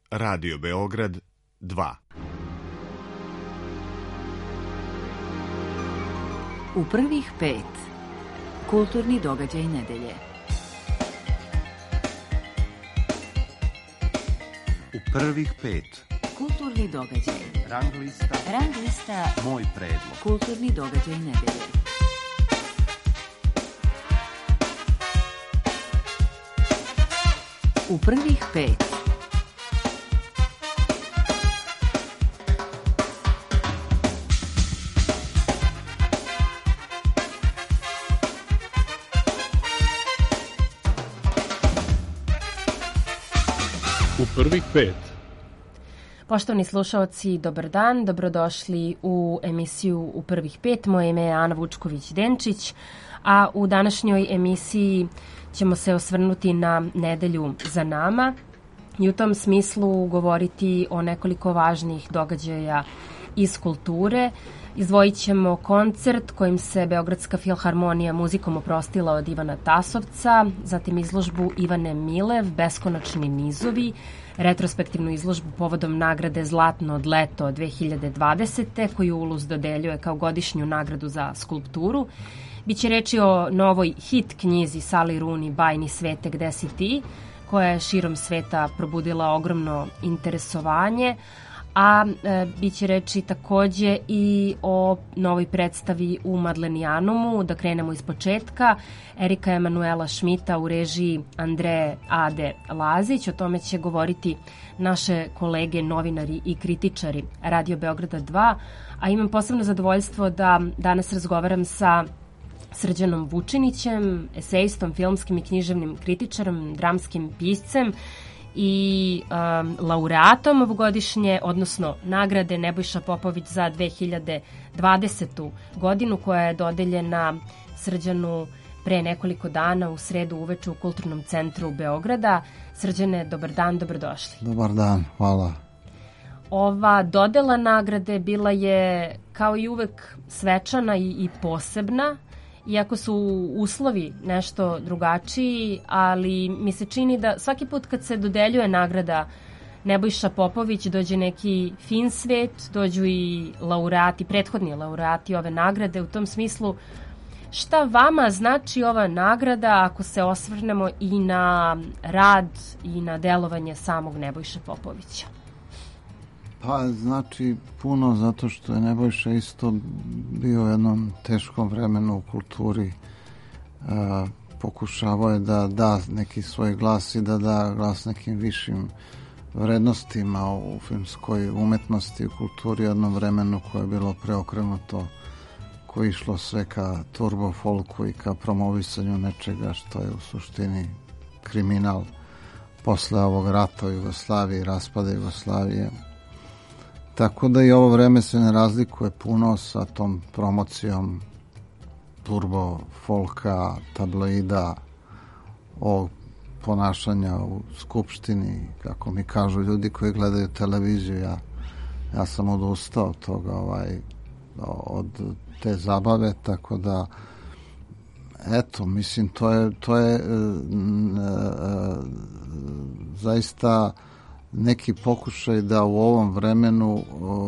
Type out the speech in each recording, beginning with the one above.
Radio Beograd 2. U prvih 5. Kulturni događaj nedelje. U prvih 5. Kulturni događaj. Rang lista. Moj predlog. Kulturni događaj nedelje. U prvih 5. U prvih 5. Poštovani slušaoci, dobar dan, dobrodošli u emisiju U prvih 5. Moje ime je Ana Vučković-Denčić, a u današnjoj emisiji ćemo se osvrnuti na nedelju za nama i u tom smislu govoriti o nekoliko važnih događaja iz kulture. Izdvojit ćemo koncert kojim se Beogradska filharmonija muzikom oprostila od Ivana Tasovca, zatim izložbu Ivane Milev, Beskonačni nizovi, retrospektivnu izložbu povodom nagrade Zlatno od leto 2020. koju Ulus dodeljuje kao godišnju nagradu za skulpturu. Biće reči o novoj hit knjizi Sally Rooney Bajni svete gde si ti, koja je širom sveta probudila ogromno interesovanje, a biće reči takođe i o novoj predstavi u Madlenijanumu, da krenemo iz početka, Erika Emanuela Šmita u režiji Andreje Ade Lazić. O tome će govoriti naše kolege, novinari i kritičari Radio Beograda 2, a imam posebno zadovoljstvo da danas razgovaram sa Srđanom Vučinićem, esejistom, filmskim i književnim kritičarom, dramskim piscem i laureatom ovogodišnje, odnosno nagrade Nebojša Popović za 2020. godinu, koja je dodeljena Srđanu pre nekoliko dana u sredu uveče u Kulturnom centru Beograda. Srđane, dobar dan, dobrodošli. Dobar dan, hvala. Ova dodela nagrade bila je kao i uvek svečana i posebna, iako su uslovi nešto drugačiji, ali mi se čini da svaki put kad se dodeljuje nagrada Nebojša Popović dođe neki fin svet, dođu i laureati, prethodni laureati ove nagrade. U tom smislu, šta vama znači ova nagrada ako se osvrnemo i na rad i na delovanje samog Nebojše Popovića? Pa znači puno, zato što je Nebojša isto bio u jednom teškom vremenu u kulturi. Pokušavao je da da neki svoj glas i da da glas nekim višim vrednostima u filmskoj umetnosti, u kulturi, jednom vremenu koje je bilo preokrenuto, koje je išlo sve ka turbo folku i ka promovisanju nečega što je u suštini kriminal posle ovog rata u Jugoslaviji, raspada Jugoslavije. Tako da i ovo vreme se ne razlikuje puno sa tom promocijom turbo folka, tabloida, ovog ponašanja u Skupštini, kako mi kažu ljudi koji gledaju televiziju. Ja sam odustao od toga, od te zabave, tako da eto, mislim, to je zaista neki pokušaj da u ovom vremenu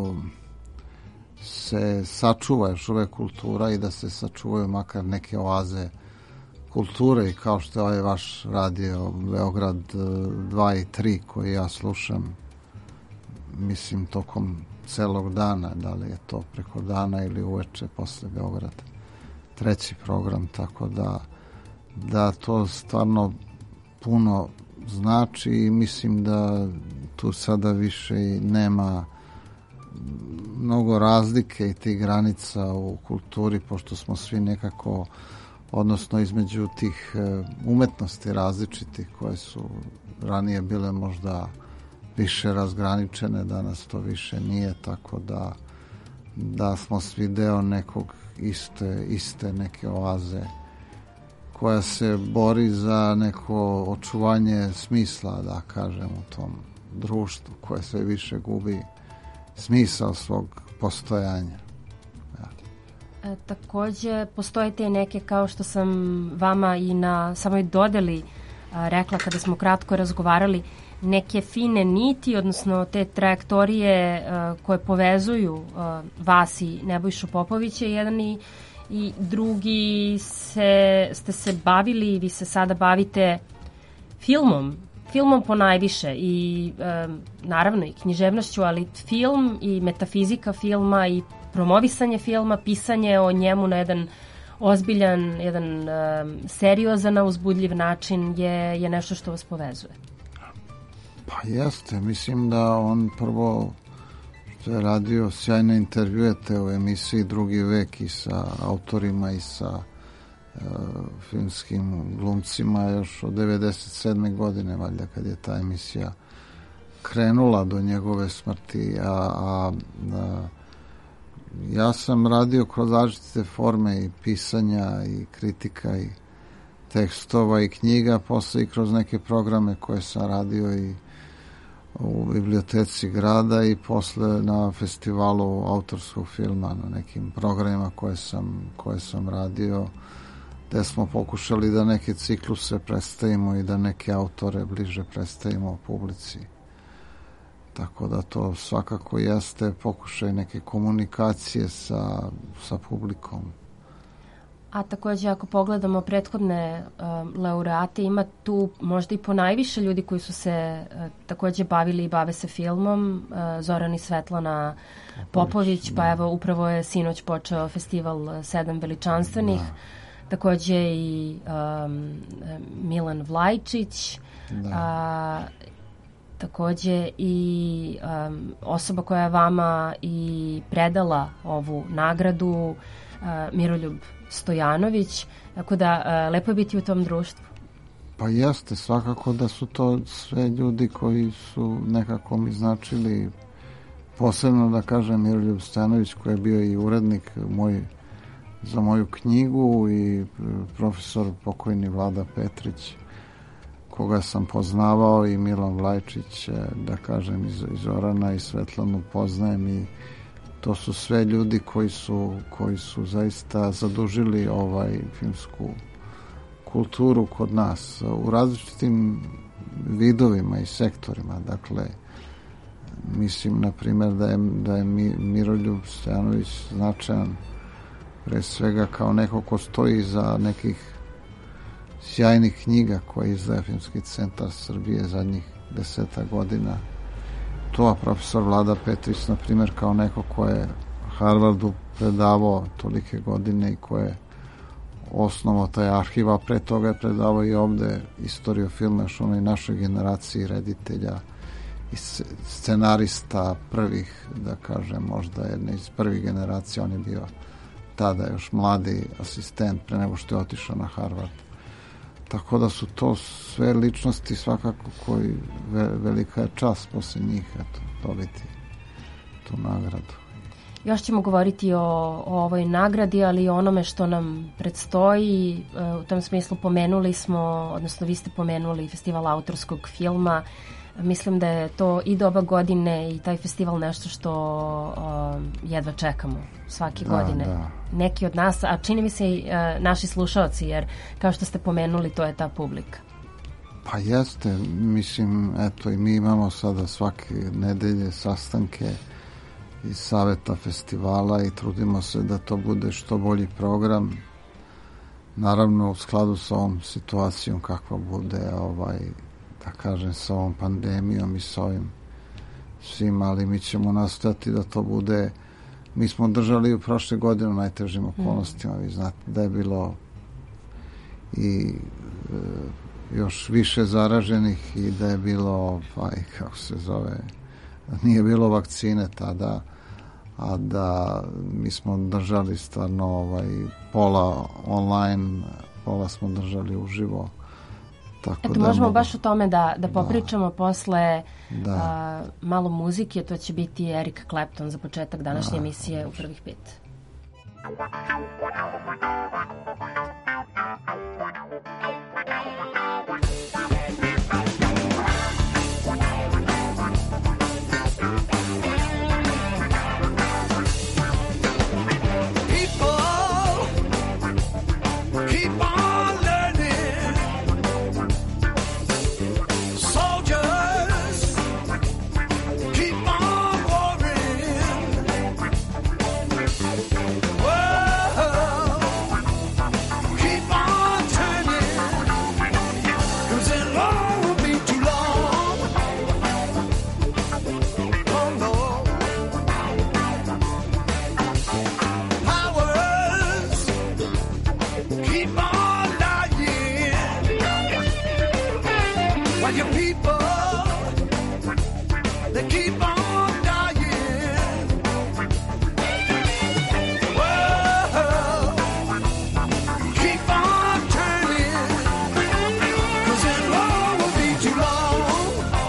se sačuva još uvek kultura i da se sačuvaju makar neke oaze kulture, i kao što je ovaj vaš radio Beograd 2 i 3 koji ja slušam, mislim, tokom celog dana, da li je to preko dana ili uveče posle Beograd 3. program, tako da to stvarno puno znači i mislim da tu sada više nema mnogo razlike i tih granica u kulturi, pošto smo svi nekako, odnosno između tih umetnosti različitih koje su ranije bile možda više razgraničene, danas to više nije, tako da smo svi deo nekog iste neke oaze koja se bori za neko očuvanje smisla, da kažem, u tom društvu koje sve više gubi smisao svog postojanja. Takođe, postoje te neke, kao što sam vama i na samoj dodeli rekla kada smo kratko razgovarali, neke fine niti, odnosno te trajektorije koje povezuju vas i Nebojšu Popovića. Jedan i drugi ste se bavili, vi se sada bavite filmom po najviše i naravno i književnošću, ali film i metafizika filma i promovisanje filma, pisanje o njemu na jedan ozbiljan, jedan seriozan, uzbudljiv način je nešto što vas povezuje. Pa jeste, mislim da on prvo što je radio sjajne intervjuete u emisiji Drugi vek i sa autorima i sa filmskim glumcima još od 97. godine, valjda, kad je ta emisija krenula do njegove smrti, ja sam radio kroz različite forme i pisanja i kritika i tekstova i knjiga, posle i kroz neke programe koje sam radio i u biblioteci grada i posle na festivalu autorskog filma, na nekim programima koje sam radio, gde smo pokušali da neke cikluse predstavimo i da neke autore bliže predstavimo publici. Tako da to svakako jeste pokušaj neke komunikacije sa publikom. A takođe, ako pogledamo prethodne laureate, ima tu možda i ponajviše ljudi koji su se takođe bavili i bave se filmom. Zoran i Svetlana Popović, pa evo upravo je sinoć počeo festival 7 veličanstvenih. Da. Takođe i Milan Vlajčić, takođe i osoba koja je vama i predala ovu nagradu, Miroljub Stojanović, tako da lepo je biti u tom društvu. Pa jeste, svakako da su to sve ljudi koji su nekako mi značili, posebno da kažem Miroljub Stojanović koji je bio i urednik za moju knjigu i profesor pokojni Vlada Petrić koga sam poznavao i Milan Vlajčić, da kažem iz Zorana i Svetlanu poznajem i to su sve ljudi koji su zaista zadužili filmsku kulturu kod nas u različitim vidovima i sektorima. Dakle, mislim, na primjer, da je Miroljub Stojanović značajan pre svega kao neko ko stoji za nekih sjajnih knjiga koje izdaje Filmski centar Srbije zadnjih 10 godina. To, a profesor Vlada Petrić, na primjer, kao neko ko je Harvardu predavao tolike godine i ko je osnovao taj arhiv, a pre toga je predavao i ovde istoriju filma, još onoj našoj generaciji reditelja i scenarista prvih, da kažem, možda jedne iz prvih generacija. On je bio tada još mladi asistent pre nego što je otišao na Harvard. Tako da su to sve ličnosti svakako koji velika je čast posle njih dobiti tu nagradu. Još ćemo govoriti o ovoj nagradi, ali i onome što nam predstoji. U tom smislu pomenuli smo, odnosno vi ste pomenuli festival autorskog filma. Mislim da je to i doba godine i taj festival nešto što jedva čekamo svake godine. Da. Neki od nas, a čini mi se i naši slušaoci, jer kao što ste pomenuli, to je ta publika. Pa jeste, mislim, eto i mi imamo sada svake nedelje sastanke iz saveta festivala i trudimo se da to bude što bolji program. Naravno, u skladu sa ovom situacijom kakva bude da kažem, sa ovom pandemijom i sa ovim svim, ali mi ćemo nastojati da to bude. Mi smo držali u prošle godine u najtežim okolnostima, vi znate da je bilo i još više zaraženih i da je bilo, kako se zove, nije bilo vakcine tada, a da mi smo držali stvarno pola online, pola smo držali uživo. Eto, možemo baš o tome da popričamo posle malo muzike. To će biti Eric Clapton za početak današnje emisije u prvih 5. Soldiers they keep on dying. Whoa, keep on turning, 'cause it won't be too long.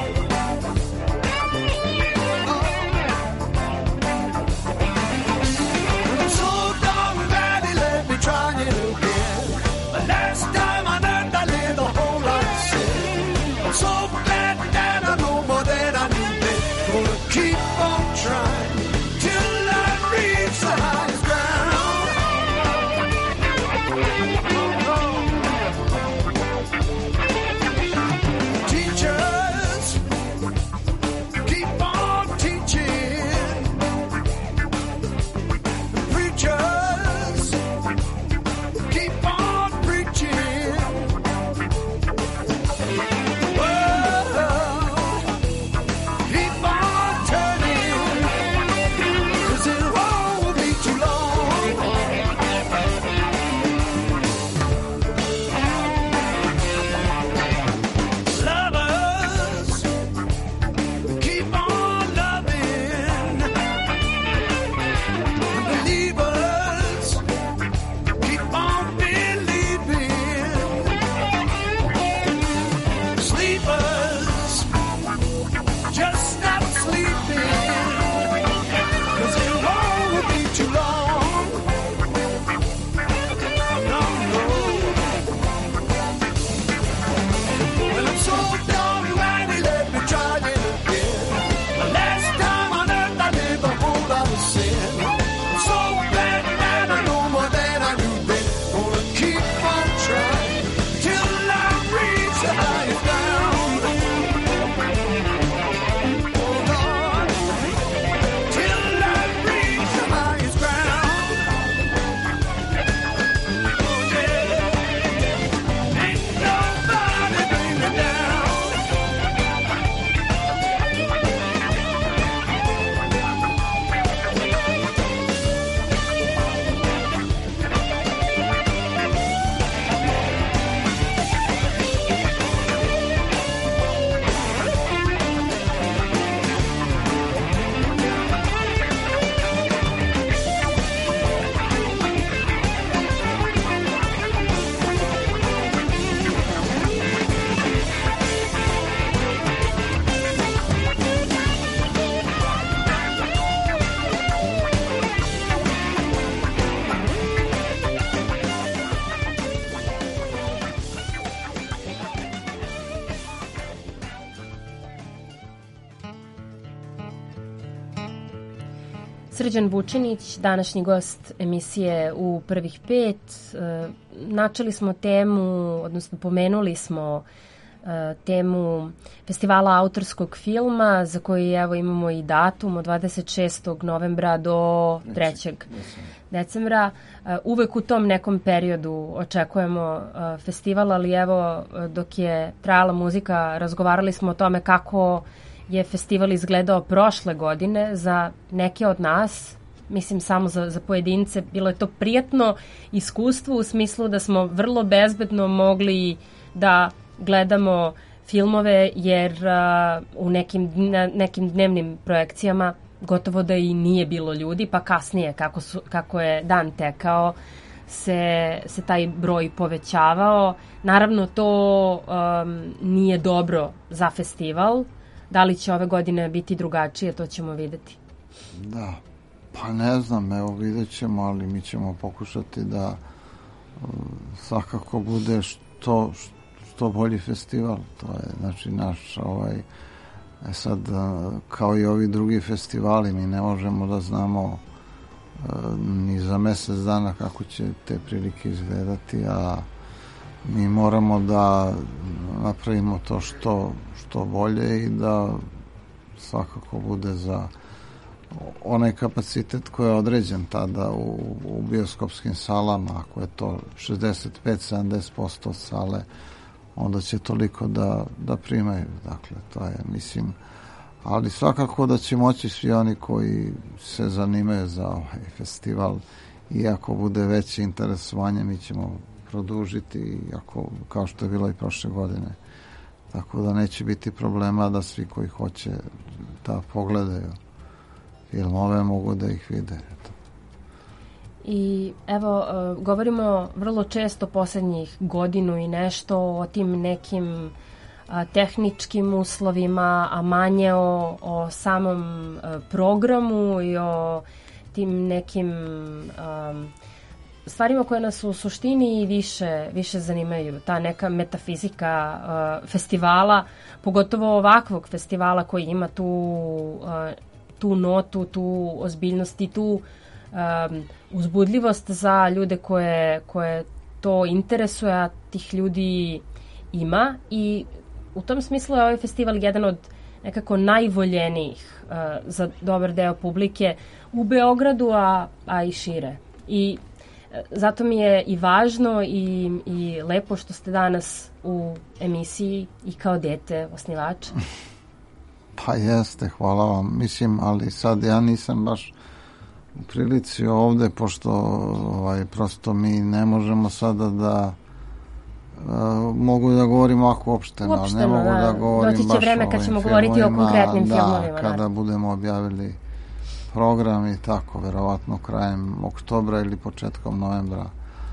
I'm so darn glad he let me try it again. The last time on earth I lived a whole lot of sin. I'm so glad that I know more than I knew then. Gonna keep on trying till I reach the highest ground. Teachers, keep on teaching. Preachers, keep on preaching. Whoa, keep on turning, 'cause it won't be too long. Lovers, keep on loving. Believers, keep on believing. Sleepers, just stop sleeping, 'cause it won't be too long. No, no. Well, I'm so darn glad he let me try it again. The last time on earth I lived a whole lot of sin. I'm so glad that I know more than I knew then. Gonna keep on trying till I reach the highest ground. Oh Lord, till I reach the highest ground. Oh yeah, ain't nobody bring me down. Srđan Vučinić, današnji gost emisije u prvih 5. Načeli smo temu, odnosno pomenuli smo temu festivala autorskog filma za koji evo imamo i datum od 26. novembra do 3. decembra. Uvek u tom nekom periodu očekujemo festival, ali evo dok je trajala muzika razgovarali smo o tome kako je festival izgledao prošle godine za neke od nas, mislim samo za pojedince. Bilo je to prijatno iskustvo u smislu da smo vrlo bezbedno mogli da gledamo filmove, jer u nekim dnevnim projekcijama gotovo da i nije bilo ljudi, pa kasnije kako je dan tekao se taj broj povećavao. Naravno to nije dobro za festival. Da li će ove godine biti drugačije, to ćemo videti. Da, pa ne znam, evo vidjet ćemo, ali mi ćemo pokušati da svakako bude što bolji festival. To je znači naš sad kao i ovi drugi festivali mi ne možemo da znamo ni za mjesec dana kako će te prilike izgledati, a mi moramo da napravimo to što bolje i da svakako bude za onaj kapacitet koji je određen tada u bioskopskim salama. Ako je to 65-70% sale, onda će toliko da primaju. Dakle, to je, mislim, ali svakako da će moći svi oni koji se zanimaju za ovaj festival, iako bude veće interesovanje, mi ćemo produžiti, kao što je bilo i prošle godine. Tako da neće biti problema da svi koji hoće da pogledaju filmove, mogu da ih vide. Eto. I evo, govorimo vrlo često posljednjih godinu i nešto o tim nekim tehničkim uslovima, a manje o samom programu i o tim nekim stvarima koje nas u suštini više zanimaju. Ta neka metafizika festivala, pogotovo ovakvog festivala koji ima tu notu, tu ozbiljnost i tu uzbudljivost za ljude koje to interesuje, a tih ljudi ima. I u tom smislu je ovaj festival jedan od nekako najvoljenijih za dobar deo publike u Beogradu, a i šire. I zato mi je i važno i lepo što ste danas u emisiji i kao dete osnivač. Pa jeste, hvala vam. Mislim, ali sad ja nisam baš u prilici ovde, pošto prosto mi ne možemo sada da mogu da govorim ovako uopšteno, ne mogu da govorim doći će baš vreme kad ćemo govoriti o konkretnim filmovima. Kada budemo objavili program i tako, verovatno krajem oktobra ili početkom novembra.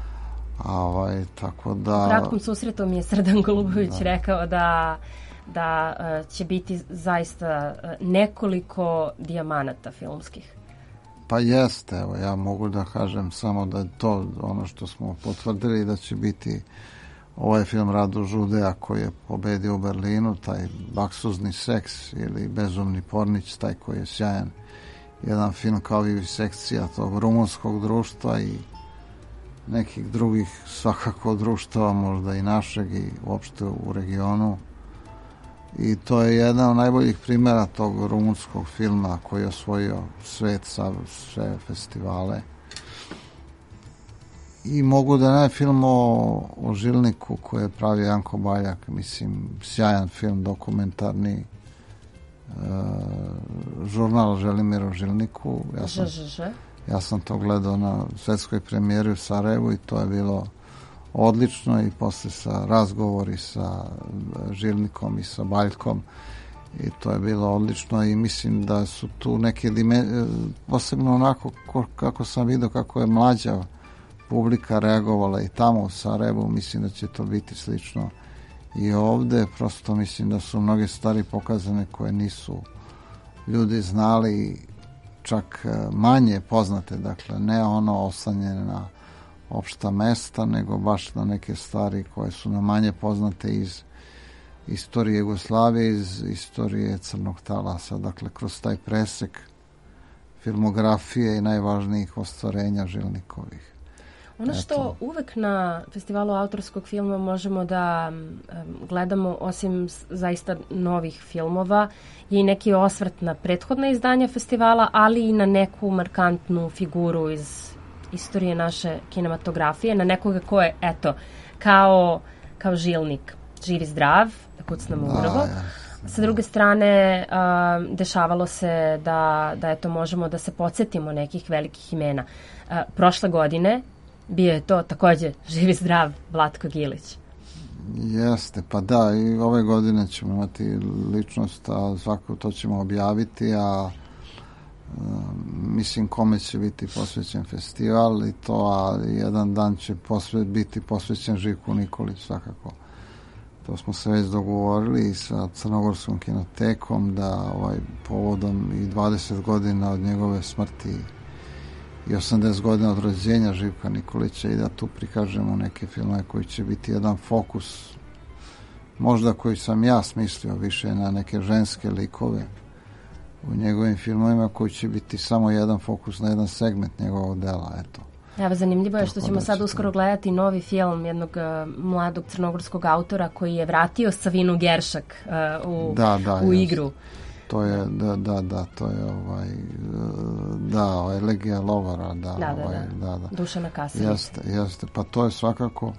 Tako da... U kratkom susretu mi je Srdan Golubović rekao da će biti zaista nekoliko dijamanata filmskih. Pa jeste, evo, ja mogu da kažem samo da je to ono što smo potvrdili, da će biti ovaj film Radu Žudea koji je pobedio u Berlinu, taj Baksuzni seks ili Bezumni pornić, taj koji je sjajan. Jedan film kao i sekcija tog rumunskog društva i nekih drugih svakako društava, možda i našeg i uopšte u regionu. I to je jedan od najboljih primjera tog rumunskog filma koji je osvojio svet, sve festivale. I mogu da najem film o Žilniku koji je pravio Janko Baljak, mislim, sjajan film, dokumentarni, žurnal Želimir o Žilniku. Ja sam to gledao na svetskoj premijeri u Sarajevu i to je bilo odlično, i posle sa razgovori sa Žilnikom i sa Baljkom, i to je bilo odlično. I mislim da su tu neke posebno onako kako sam vidio kako je mlađa publika reagovala i tamo u Sarajevu, mislim da će to biti slično i ovde. Prosto mislim da su mnoge stvari pokazane koje nisu ljudi znali, čak manje poznate, dakle ne ono oslanjene na opšta mesta, nego baš na neke stvari koje su nam manje poznate iz istorije Jugoslavije, iz istorije Crnog talasa, dakle kroz taj presek filmografije i najvažnijih ostvarenja Žilnikovih. Ono što uvek na festivalu autorskog filma možemo da gledamo, osim zaista novih filmova, je i neki osvrt na prethodna izdanja festivala, ali i na neku markantnu figuru iz istorije naše kinematografije, na nekoga ko je, eto, kao Žilnik, živ i zdrav, da kucnemo u grbo. Sa druge strane, dešavalo se da eto, možemo da se podsjetimo nekih velikih imena. Prošle godine bio je to takođe živ i zdrav Vlatko Gilić. Jeste, pa da, i ove godine ćemo imati ličnost, a svako to ćemo objaviti, a mislim kome će biti posvećen festival i to, a jedan dan će biti posvećen Živku Nikolić svakako. To smo se već dogovorili sa Crnogorskom kinotekom da povodom i 20 godina od njegove smrti i 80 godina od rođenja Živka Nikolića i da tu prikažemo neke filmove koji će biti jedan fokus, možda koji sam ja smislio više na neke ženske likove u njegovim filmovima, koji će biti samo jedan fokus na jedan segment njegovog dela, eto. Evo, zanimljivo je što ćemo sad uskoro gledati novi film jednog mladog crnogorskog autora koji je vratio Savinu Geršak u igru. To je, to je Legija Lovara, Dušana Kasavića. Jeste, pa to je svakako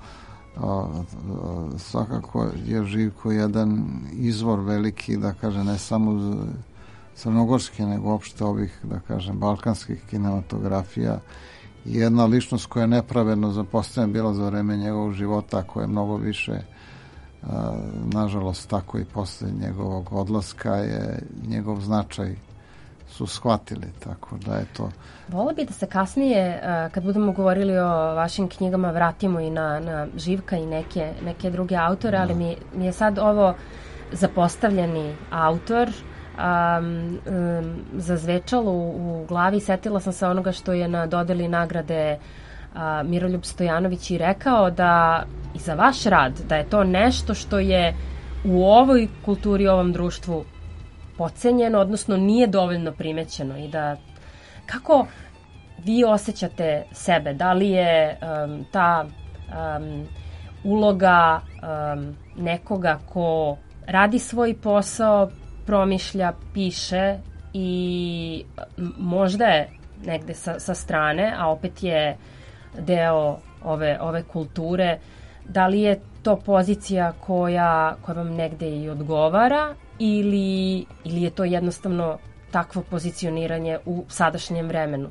je Živko jedan izvor veliki, da kažem, ne samo crnogorski, nego uopšte ovih, da kažem, balkanskih kinematografija. I jedna ličnost koja je nepravedno zapostavljena bila za vreme njegovog života, koja je mnogo više nažalost tako i posle njegovog odlaska je njegov značaj su shvatili, tako da je to... Vola bi da se kasnije, kad budemo govorili o vašim knjigama, vratimo i na Živka i neke druge autore, ali mi je sad ovo zapostavljeni autor zazvečalo u glavi. Setila sam se onoga što je na dodeli nagrade Miroljub Stojanović i rekao da i za vaš rad, da je to nešto što je u ovoj kulturi, ovom društvu podcenjeno, odnosno nije dovoljno primećeno i da kako vi osjećate sebe, da li je ta uloga nekoga ko radi svoj posao, promišlja, piše i možda je negde sa strane, a opet je deo ove kulture, da li je to pozicija koja vam negde i odgovara ili je to jednostavno takvo pozicioniranje u sadašnjem vremenu?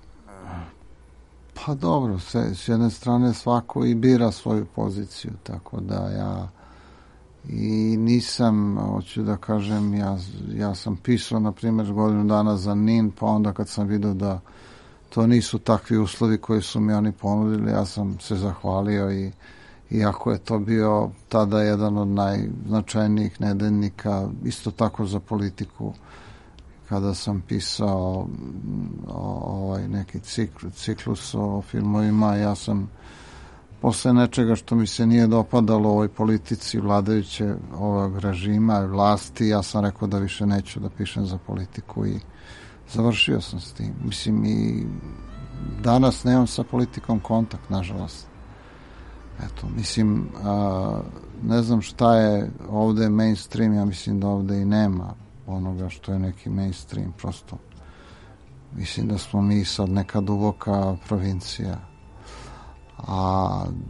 Pa dobro, s jedne strane svako i bira svoju poziciju, tako da ja i nisam, hoću da kažem, ja sam pisao, na primjer, godinu dana za NIN, pa onda kad sam vidio da to nisu takvi uslovi koji su mi oni ponudili, ja sam se zahvalio i iako je to bio tada jedan od najznačajnijih nedeljnika, isto tako za politiku, kada sam pisao neki ciklus o filmovima, ja sam posle nečega što mi se nije dopadalo u ovoj politici vladajuće ovog režima i vlasti, ja sam rekao da više neću da pišem za politiku i završio sam s tim. Mislim, i danas nemam sa politikom kontakt, nažalost. Eto, mislim, ne znam šta je ovde mainstream, ja mislim da ovde i nema onoga što je neki mainstream, prosto. Mislim da smo mi sad neka duboka provincija. A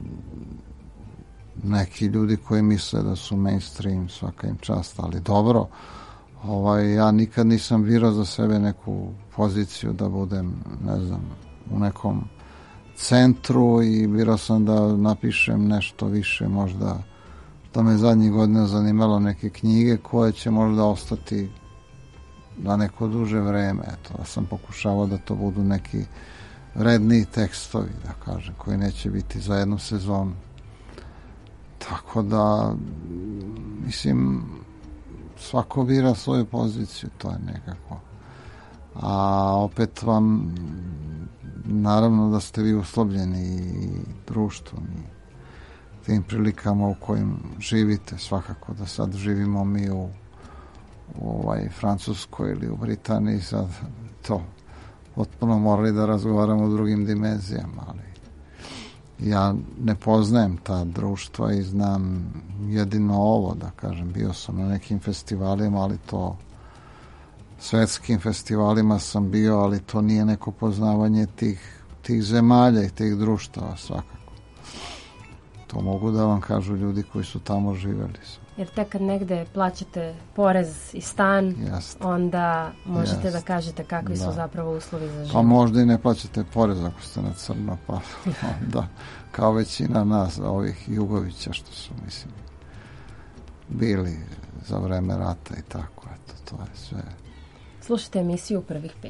neki ljudi koji misle da su mainstream, svaka im čast, ali dobro, ja nikad nisam birao za sebe neku poziciju da budem, ne znam, u nekom centru i birao sam da napišem nešto više, možda što me zadnjih godina zanimalo, neke knjige koje će možda ostati na neko duže vreme. Eto, ja sam pokušavao da to budu neki redni tekstovi, da kažem, koji neće biti za jednu sezonu. Tako da, mislim, svako bira svoju poziciju, to je nekako. A opet vam, naravno da ste vi uslovljeni i društvom i tim prilikama u kojim živite, svakako da sad živimo mi u Francuskoj ili u Britaniji, sad to potpuno morali da razgovaramo o drugim dimenzijama, ali ja ne poznajem ta društva i znam jedino ovo, da kažem, bio sam na nekim festivalima, ali to svetskim festivalima sam bio, ali to nije neko poznavanje tih zemalja i tih društava, svakako. To mogu da vam kažu ljudi koji su tamo živeli. Jer tek kad negde plaćate porez i stan, onda možete da kažete kakvi su zapravo uslovi za život. Pa možda i ne plaćate porez ako ste na crno, pa onda kao većina nas, ovih Jugovića što su, mislim, bili za vreme rata i tako, eto, to je sve. Slušajte emisiju Prvih 5.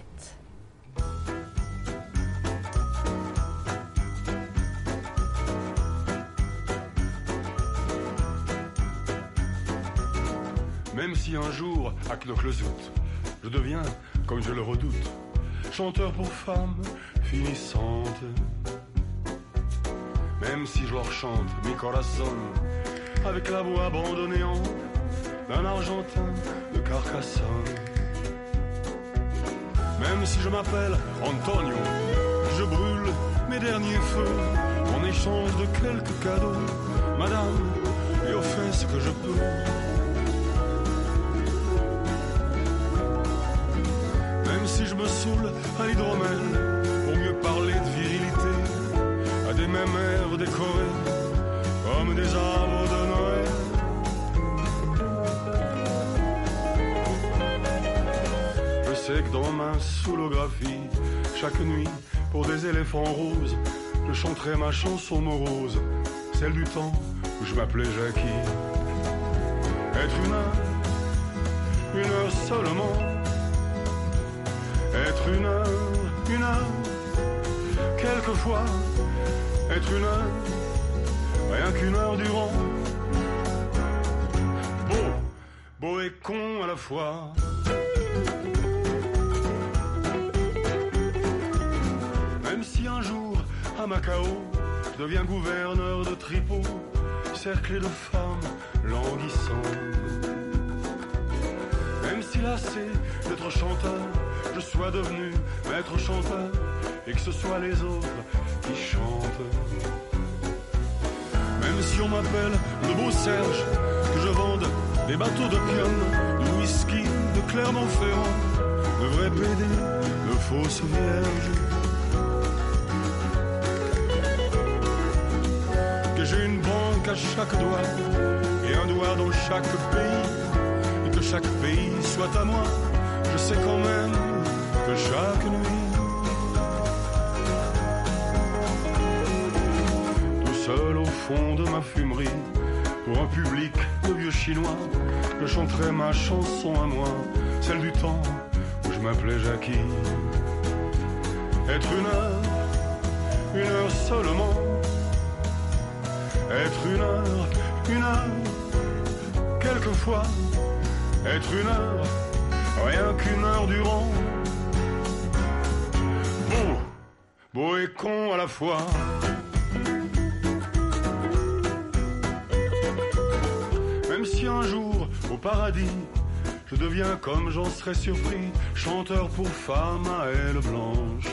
Même si un jour, à Knokke-le-Zout, je deviens, comme je le redoute, chanteur pour femmes finissantes. Même si je leur chante mi corazón, avec la voix abandonnée d'un Argentin de Carcassonne. Même si je m'appelle Antonio, je brûle mes derniers feux en échange de quelques cadeaux. Madame, lui offre ce que je peux. Même si je me saoule à l'hydromel pour mieux parler de virilité, à des mémères décorées comme des arbres de Noël. Je sais que dans ma soulographie, chaque nuit, pour des éléphants roses, je chanterai ma chanson morose, celle du temps où je m'appelais Jackie. Être une heure seulement. Être une heure, quelquefois. Être une heure, rien qu'une heure durant. Beau et con à la fois. Même si un jour, à Macao, je deviens gouverneur de Tripot, cerclé de femmes languissantes. Même si lassé d'être chanteur, je sois devenu maître chanteur, et que ce soit les autres qui chantent. Même si on m'appelle le beau Serge, que je vende des bateaux d'opium, de whisky, de Clermont-Ferrand, de vrais PD, de fausses vierges. Que j'ai une banque à chaque doigt, et un doigt dans chaque pays, et que chaque pays soit à moi, je sais quand même que chaque nuit, seul au fond de ma fumerie, pour un public de vieux chinois, je chanterai ma chanson à moi, celle du temps où je m'appelais Jackie. Être une heure seulement. Être une heure, quelquefois. Être une heure, rien qu'une heure durant. Beau et con à la fois. Même si un jour, au paradis, je deviens comme j'en serais surpris, chanteur pour femmes à ailes blanches.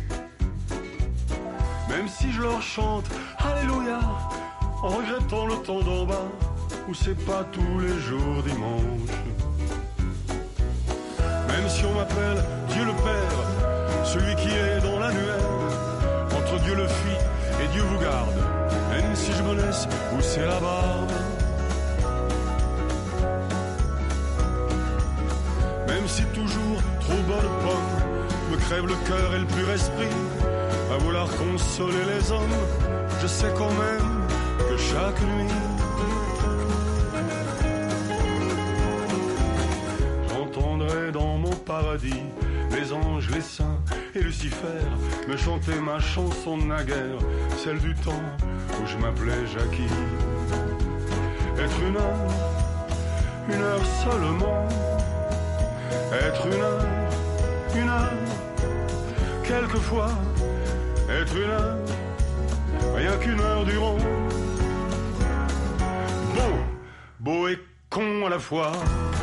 Même si je leur chante Alléluia, en regrettant le temps d'en bas, où c'est pas tous les jours dimanche. Même si on m'appelle Dieu le Père, celui qui est dans l'annuaire, entre Dieu le Fils et Dieu vous garde, même si je me laisse pousser la barbe. Même si toujours trop bonne pomme me crève le cœur et le pur esprit, à vouloir consoler les hommes, je sais quand même que chaque nuit, j'entendrai dans mon paradis les anges, les saints et Lucifer me chanter ma chanson de naguère, celle du temps où je m'appelais Jackie. Être une heure seulement. Être une heure, quelquefois. Être une heure, rien qu'une heure durant. Beau et con à la fois.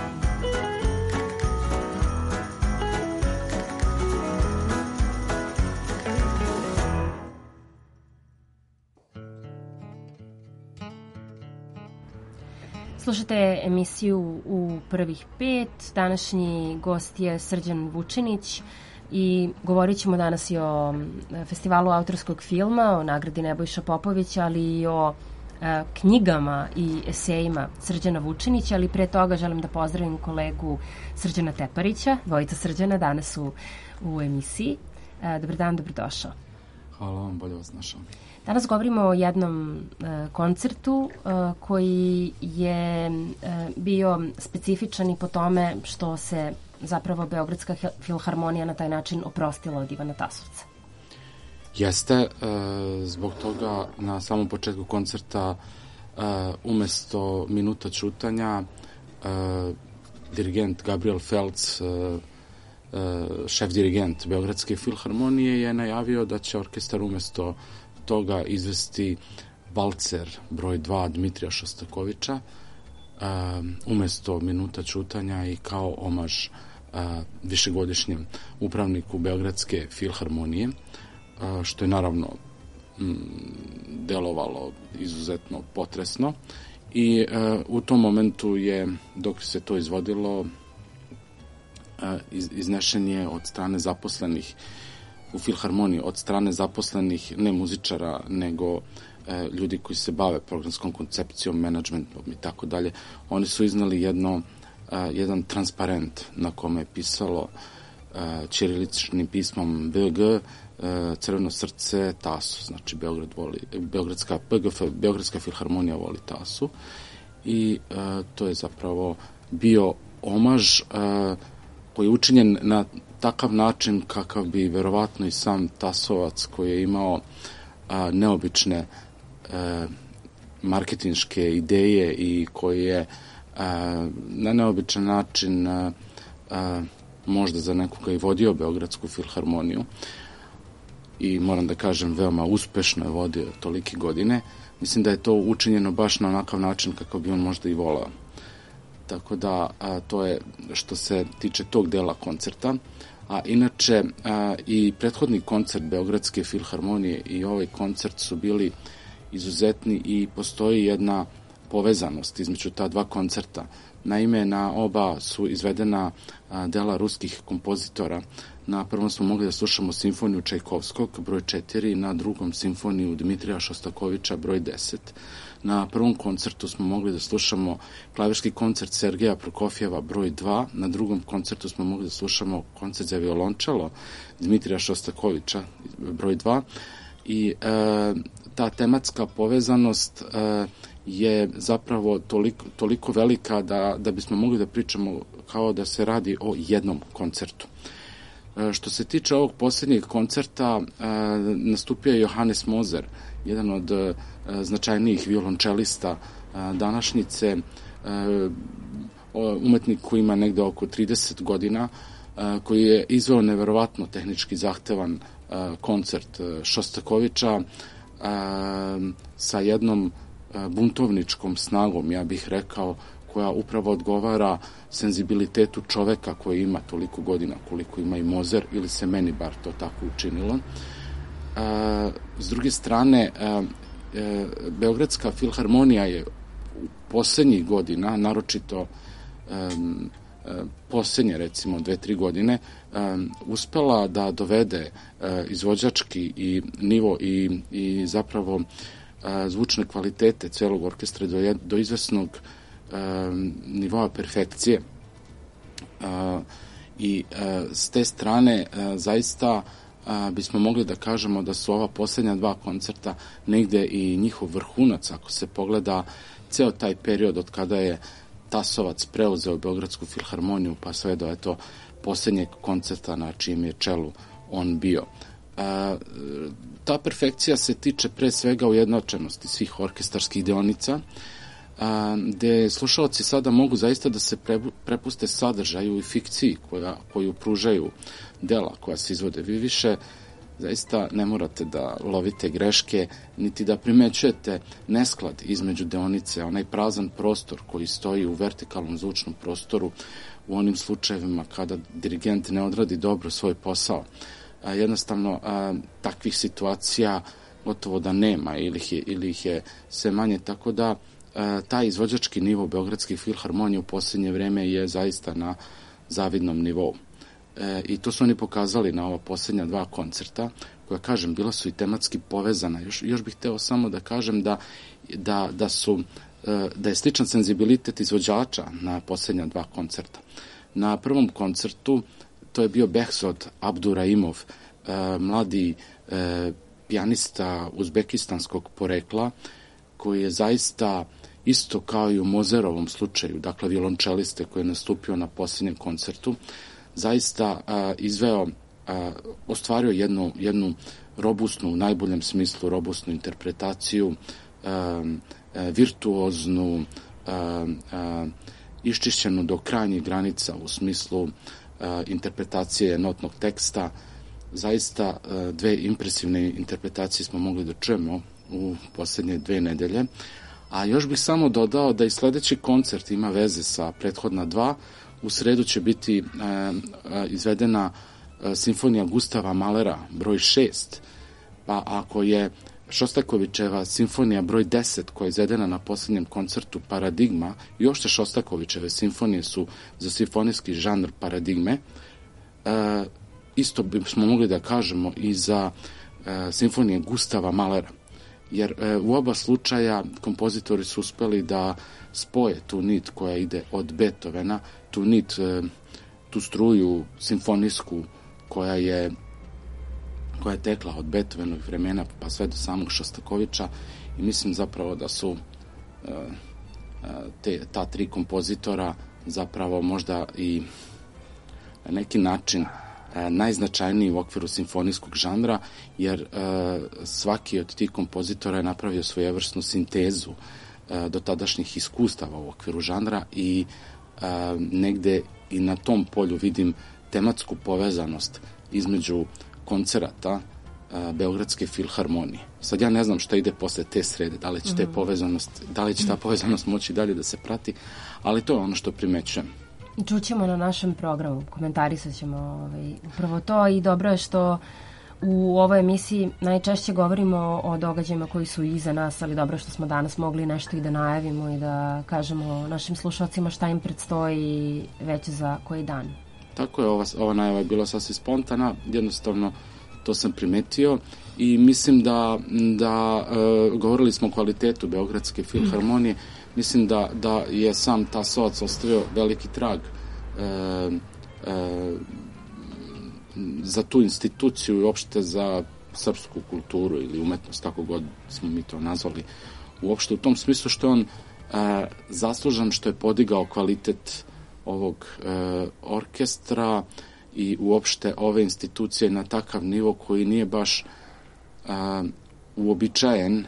Slušate emisiju u prvih 5. Današnji gost je Srđan Vučinić i govorit ćemo danas i o festivalu autorskog filma, o nagradi Nebojša Popović, ali i o knjigama i esejima Srđana Vučinića, ali pre toga želim da pozdravim kolegu Srđana Teparića, dvojica Srđana danas u emisiji. Dobar dan, dobrodošao. Hvala vam, bolje vas našao. Danas govorimo o jednom koncertu koji je bio specifičan i po tome što se zapravo Beogradska filharmonija na taj način oprostila od Ivana Tasovca. Jeste, zbog toga na samom početku koncerta umesto minuta ćutanja dirigent Gabriel Feltz, šef dirigent Beogradske filharmonije, je najavio da će orkestar umesto toga izvesti valcer broj 2 Dmitrija Šostakovića umesto minuta ćutanja i kao omaž višegodišnjem upravniku Beogradske filharmonije, što je naravno delovalo izuzetno potresno. I u tom momentu je, dok se to izvodilo, iznešen je od strane zaposlenih u filharmoniji, od strane zaposlenih ne muzičara, nego ljudi koji se bave programskom koncepcijom, menadžmentom i tako dalje. Oni su iznali jedan transparent na kome je pisalo ćiriličnim pismom BG, Crveno srce, Tasu, znači Beogradska filharmonija voli Tasu. i to je zapravo bio omaž koji je učinjen na takav način kakav bi verovatno i sam Tasovac, koji je imao neobične marketinške ideje i koji je na neobičan način možda za nekoga i vodio Beogradsku filharmoniju i moram da kažem veoma uspešno je vodio tolike godine. Mislim da je to učinjeno baš na onakav način kako bi on možda i volao. Tako da to je što se tiče tog dela koncerta. A inače i prethodni koncert Beogradske filharmonije i ovaj koncert su bili izuzetni i postoji jedna povezanost između ta dva koncerta. Naime, na oba su izvedena dela ruskih kompozitora. Na prvom smo mogli da slušamo simfoniju Čajkovskog, broj 4, na drugom simfoniju Dmitrija Šostakovića, broj 10. Na prvom koncertu smo mogli da slušamo klavirski koncert Sergeja Prokofjeva, broj 2. Na drugom koncertu smo mogli da slušamo koncert za violončelo Dmitrija Šostakovića, broj 2. I ta tematska povezanost je zapravo toliko velika da bismo mogli da pričamo kao da se radi o jednom koncertu. Što se tiče ovog posljednjeg koncerta, nastupio je Johannes Moser, jedan od značajnijih violončelista današnjice, umetnik koji ima negde oko 30 godina, koji je izveo neverovatno tehnički zahtevan koncert Šostakovića sa jednom buntovničkom snagom, ja bih rekao, koja upravo odgovara senzibilitetu čoveka koji ima toliko godina koliko ima i Moser, ili se meni bar to tako učinilo. S druge strane, Beogradska filharmonija je u poslednjih godina, naročito poslednje recimo 2-3 godine, uspela da dovede izvođački i nivo i zapravo zvučne kvalitete celog orkestra do izvesnog nivoa perfekcije. I s te strane zaista bismo mogli da kažemo da su ova posljednja dva koncerta negde i njihov vrhunac, ako se pogleda ceo taj period od kada je Tasovac preuzeo Beogradsku filharmoniju pa sve do posljednjeg koncerta na čijem je čelu on bio. Ta perfekcija se tiče pre svega ujednačenosti svih orkestarskih deonica, gde slušalci sada mogu zaista da se prepuste sadržaju i fikciji koju pružaju dela koja se izvode. Vi više zaista ne morate da lovite greške, niti da primećujete nesklad između deonice, onaj prazan prostor koji stoji u vertikalnom zvučnom prostoru u onim slučajevima kada dirigent ne odradi dobro svoj posao. Jednostavno, takvih situacija gotovo da nema ili ih je sve manje, tako da taj izvođački nivo Beogradske filharmonije u posljednje vreme je zaista na zavidnom nivou. I to su oni pokazali na ova posljednja dva koncerta, koja, kažem, bila su i tematski povezana. Još bih hteo samo da kažem da je sličan senzibilitet izvođača na posljednja dva koncerta. Na prvom koncertu to je bio Behzod Abduraimov, mladi pijanista uzbekistanskog porekla, koji je zaista isto kao i u Mozerovom slučaju, dakle violončeliste koji je nastupio na posljednjem koncertu, zaista ostvario jednu robustnu, u najboljem smislu robustnu interpretaciju, virtuoznu, iščišćenu do krajnjih granica u smislu interpretacije notnog teksta. Zaista dve impresivne interpretacije smo mogli da čujemo u posljednje 2 nedelje. A još bih samo dodao da i sledeći koncert ima veze sa prethodna dva. U sredu će biti izvedena simfonija Gustava Mahlera, broj 6. Pa ako je Šostakovićeva simfonija broj 10, koja je izvedena na posljednjem koncertu Paradigma, i ošte Šostakovićeve simfonije su za simfonijski žanr paradigme, isto bismo mogli da kažemo i za simfonije Gustava Mahlera. Jer u oba slučaja kompozitori su uspeli da spoje tu nit koja ide od Beethovena, tu nit, tu struju simfonijsku koja je tekla od Beethovenovih vremena pa sve do samog Šostakovića, i mislim zapravo da su ta tri kompozitora zapravo možda i na neki način najznačajniji u okviru simfonijskog žanra, jer svaki od tih kompozitora je napravio svojevrsnu sintezu do tadašnjih iskustava u okviru žanra i negde i na tom polju vidim tematsku povezanost između koncerata Beogradske filharmonije. Sad ja ne znam šta ide posle te srede, da li će ta povezanost moći dalje da se prati, ali to je ono što primećujem. Čućemo na našem programu, komentarisat ćemo upravo to i dobro je što u ovoj emisiji najčešće govorimo o događajima koji su iza nas, ali dobro što smo danas mogli nešto i da najavimo i da kažemo našim slušalcima šta im predstoji već za koji dan. Tako je, ova najava je bila sasvim spontana, jednostavno to sam primetio i mislim da govorili smo o kvalitetu Beogradske filharmonije, mislim da je sam Tasovac ostavio veliki trag za tu instituciju i uopšte za srpsku kulturu ili umetnost, kako god smo mi to nazvali, uopšte u tom smislu što je on zaslužan što je podigao kvalitet ovog orkestra i uopšte ove institucije na takav nivo koji nije baš uobičajen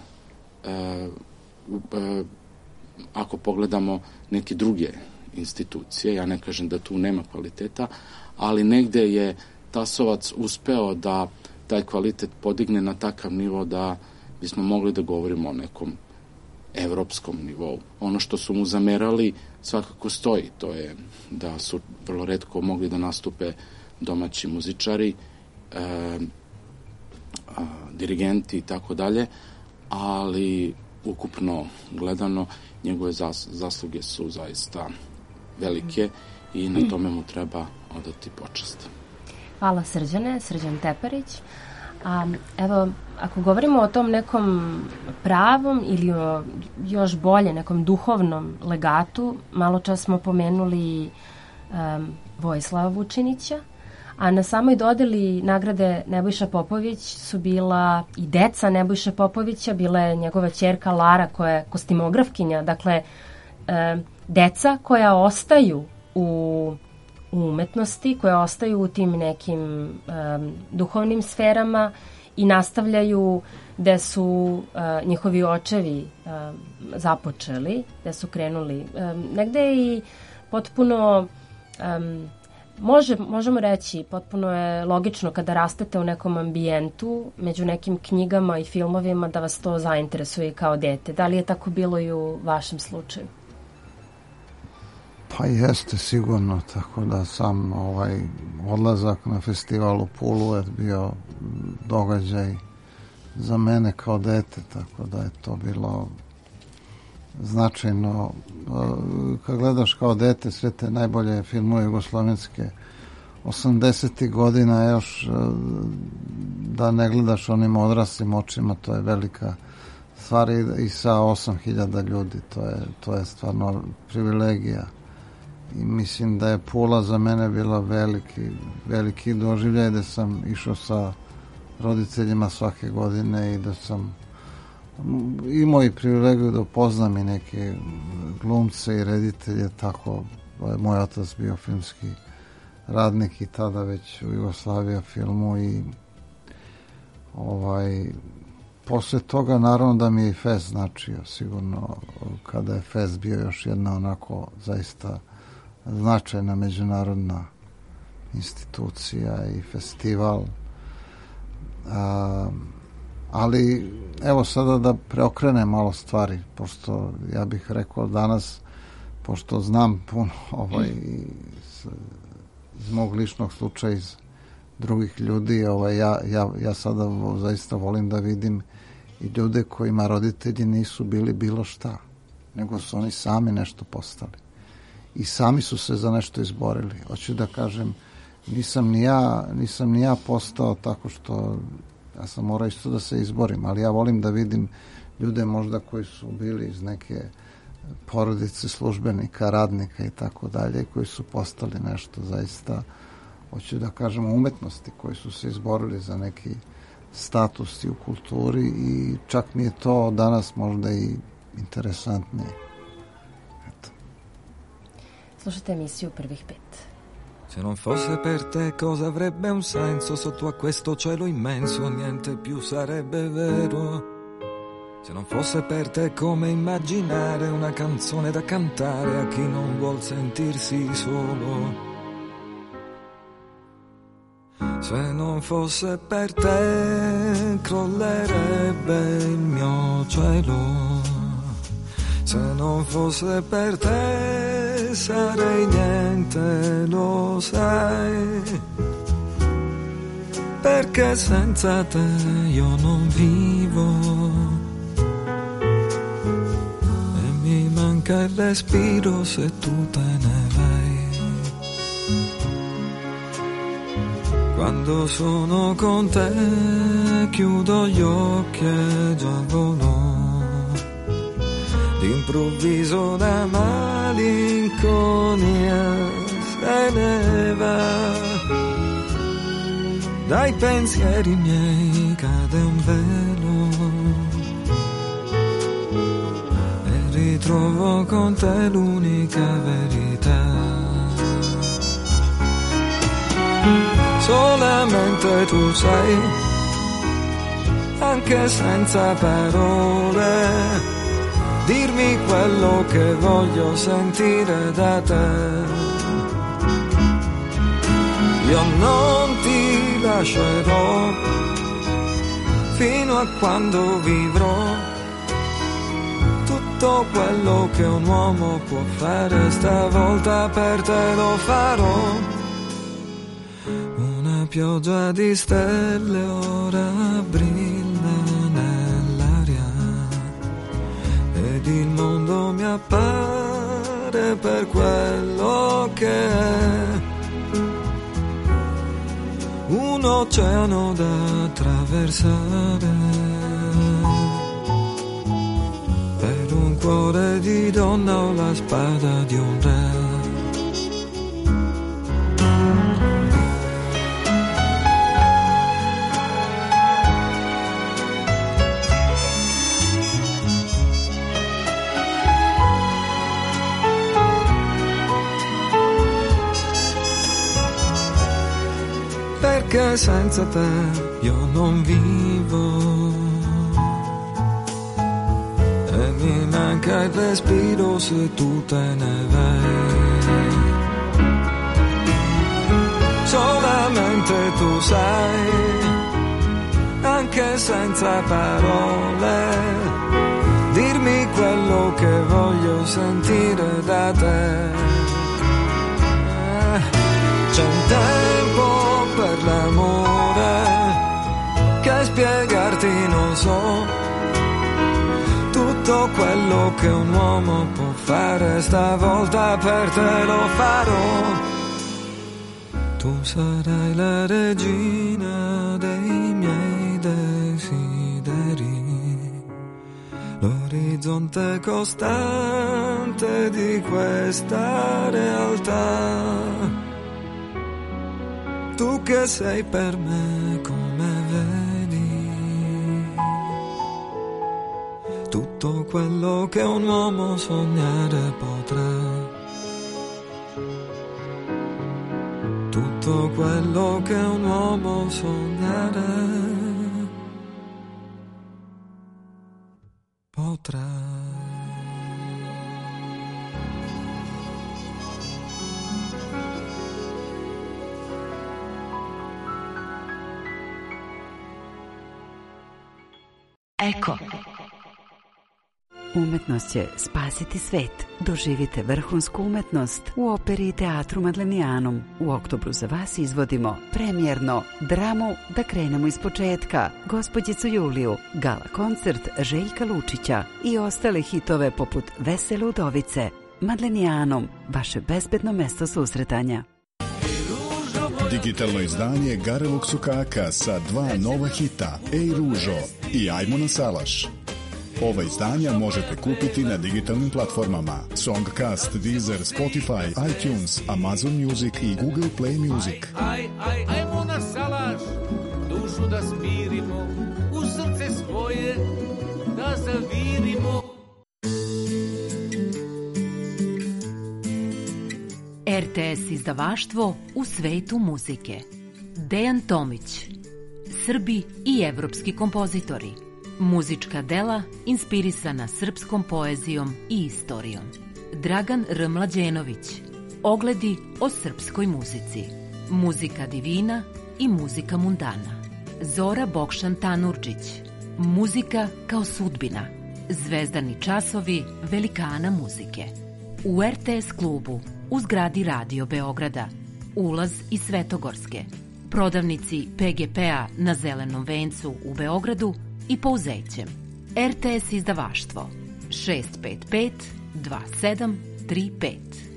ako pogledamo neke druge institucije. Ja ne kažem da tu nema kvaliteta, ali negde je Tasovac uspeo da taj kvalitet podigne na takav nivo da bismo mogli da govorimo o nekom evropskom nivou. Ono što su mu zamerali svakako stoji, to je da su vrlo retko mogli da nastupe domaći muzičari, dirigenti i tako dalje, ali ukupno gledano njegove zasluge su zaista velike i na tome mu treba odati počast. Hvala Srđane, Srđan Teparić. Evo, ako govorimo o tom nekom pravom ili o još bolje nekom duhovnom legatu, malo čas smo pomenuli Vojislava Vučinića, a na samoj dodeli nagrade Nebojša Popović su bila i deca Nebojša Popovića, bila je njegova ćerka Lara koja je kostimografkinja, dakle deca koja ostaju u umetnosti, koja ostaju u tim nekim duhovnim sferama i nastavljaju gde su njihovi očevi započeli, gde su krenuli. Negde je i potpuno možemo reći, potpuno je logično kada rastete u nekom ambijentu, među nekim knjigama i filmovima, da vas to zainteresuje kao dete. Da li je tako bilo i u vašem slučaju? Pa jeste sigurno, tako da sam odlazak na festival u Pulu je bio događaj za mene kao dete, tako da je to bilo značajno. Kad gledaš kao dete sve te najbolje filmove jugoslovenske 80. godina, još da ne gledaš onim odraslim očima, to je velika stvar i sa 8.000 ljudi, to je stvarno privilegija. I mislim da je Pula za mene bila veliki doživljaj, da sam išao sa roditeljima svake godine i da sam imao i privilegiju da upoznam i neke glumce i reditelje, tako je moj otac bio filmski radnik i tada već u Jugoslavija filmu i posle toga naravno da mi je i FES značio sigurno, kada je FES bio još jedna onako zaista značajna međunarodna institucija i festival. Ali evo sada da preokrenem malo stvari, pošto ja bih rekao danas, pošto znam puno iz mog ličnog slučaja, iz drugih ljudi, ja sada zaista volim da vidim i ljude kojima roditelji nisu bili bilo šta, nego su oni sami nešto postali. I sami su se za nešto izborili. Hoću da kažem, nisam ni ja postao tako što ja sam morao isto da se izborim, ali ja volim da vidim ljude možda koji su bili iz neke porodice službenika, radnika i tako dalje, koji su postali nešto zaista, hoću da kažem, umetnosti, koji su se izborili za neki status i u kulturi i čak mi je to danas možda i interesantnije. Slušajte emisiju Prvih pet. Se non fosse per te cosa avrebbe un senso sotto a questo cielo immenso, niente più sarebbe vero. Se non fosse per te come immaginare una canzone da cantare a chi non vuol sentirsi solo. Se non fosse per te crollerebbe il mio cielo. Se non fosse per te sarei niente, lo sai. Perché senza te io non vivo. E mi manca il respiro se tu te ne vai. Quando sono con te chiudo gli occhi e già volo. D'improvviso la malinconia se ne va. Dai pensieri miei cade un velo e ritrovo con te l'unica verità. Solamente tu sai, anche senza parole, dirmi quello che voglio sentire da te. Io non ti lascerò fino a quando vivrò. Tutto quello che un uomo può fare stavolta per te lo farò. Una pioggia di stelle ora brilla nell'aria ed il mondo mi appare per quello che è. Un oceano da attraversare per un cuore di donna o la spada di un re. Perché senza te io non vivo e mi manca il respiro se tu te ne vai. Solamente tu sai, anche senza parole, dirmi quello che voglio sentire da te. C'è un tempo per l'amore che spiegarti non so. Tutto quello che un uomo può fare stavolta per te lo farò. Tu sarai la regina dei miei desideri, l'orizzonte costante di questa realtà. Tu che sei per me come vedi, tutto quello che un uomo sognare potrà, tutto quello che un uomo sognare potrà. Eko. Umetnost će spasiti svet. Doživite vrhunsku umetnost u operi i teatru Madlenijanum. U oktobru za vas izvodimo premijerno dramu Da krenemo iz početka, Gospođicu Juliju, gala koncert Željka Lučića i ostale hitove poput Vesele udovice. Madlenijanum, vaše bezbedno mesto susretanja. Digitalno izdanje Garevog sukaka sa 2 nova hita, Ej ružo i Ajmo na salaš. Ova izdanja možete kupiti na digitalnim platformama Songcast, Deezer, Spotify, iTunes, Amazon Music i Google Play Music. Ajmo na salaš, dušu da smirimo, u srce svoje da zavirimo. izdavaštvo u svetu muzike. Dejan Tomić. Srbi i evropski kompozitori. Muzička dela inspirisana srpskom poezijom i istorijom. Dragan R. Mlađenović. Ogledi o srpskoj muzici. Muzika divina i muzika mundana. Zora Bokšan Tanurđić. Muzika kao sudbina. Zvezdani časovi velikana muzike. U RTS klubu u zgradi Radio Beograda. Ulaz iz Svetogorske. Prodavnici PGP-a na Zelenom vencu u Beogradu i Pouzećem. RTS izdavaštvo 655 2735.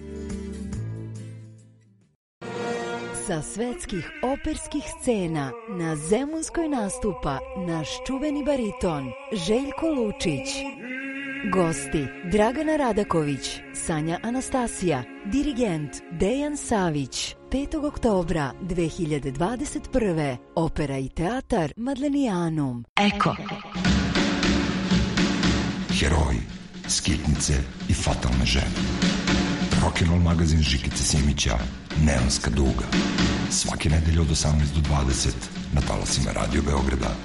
Sa svetskih operskih scena na Zemunskoj nastupa naš čuveni bariton Željko Lučić. Gosti Dragana Radaković, Sanja Anastasija, dirigent Dejan Savić. 5. oktobra 2021. Opera i teatar Madlenijanum. Eko. Heroji, skitnice i fatalne žene. Rock'n'roll magazin Žikice Simića, Neonska duga. Svake nedelje od 18 do 20 na talasima Radio Beograda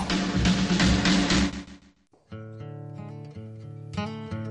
2.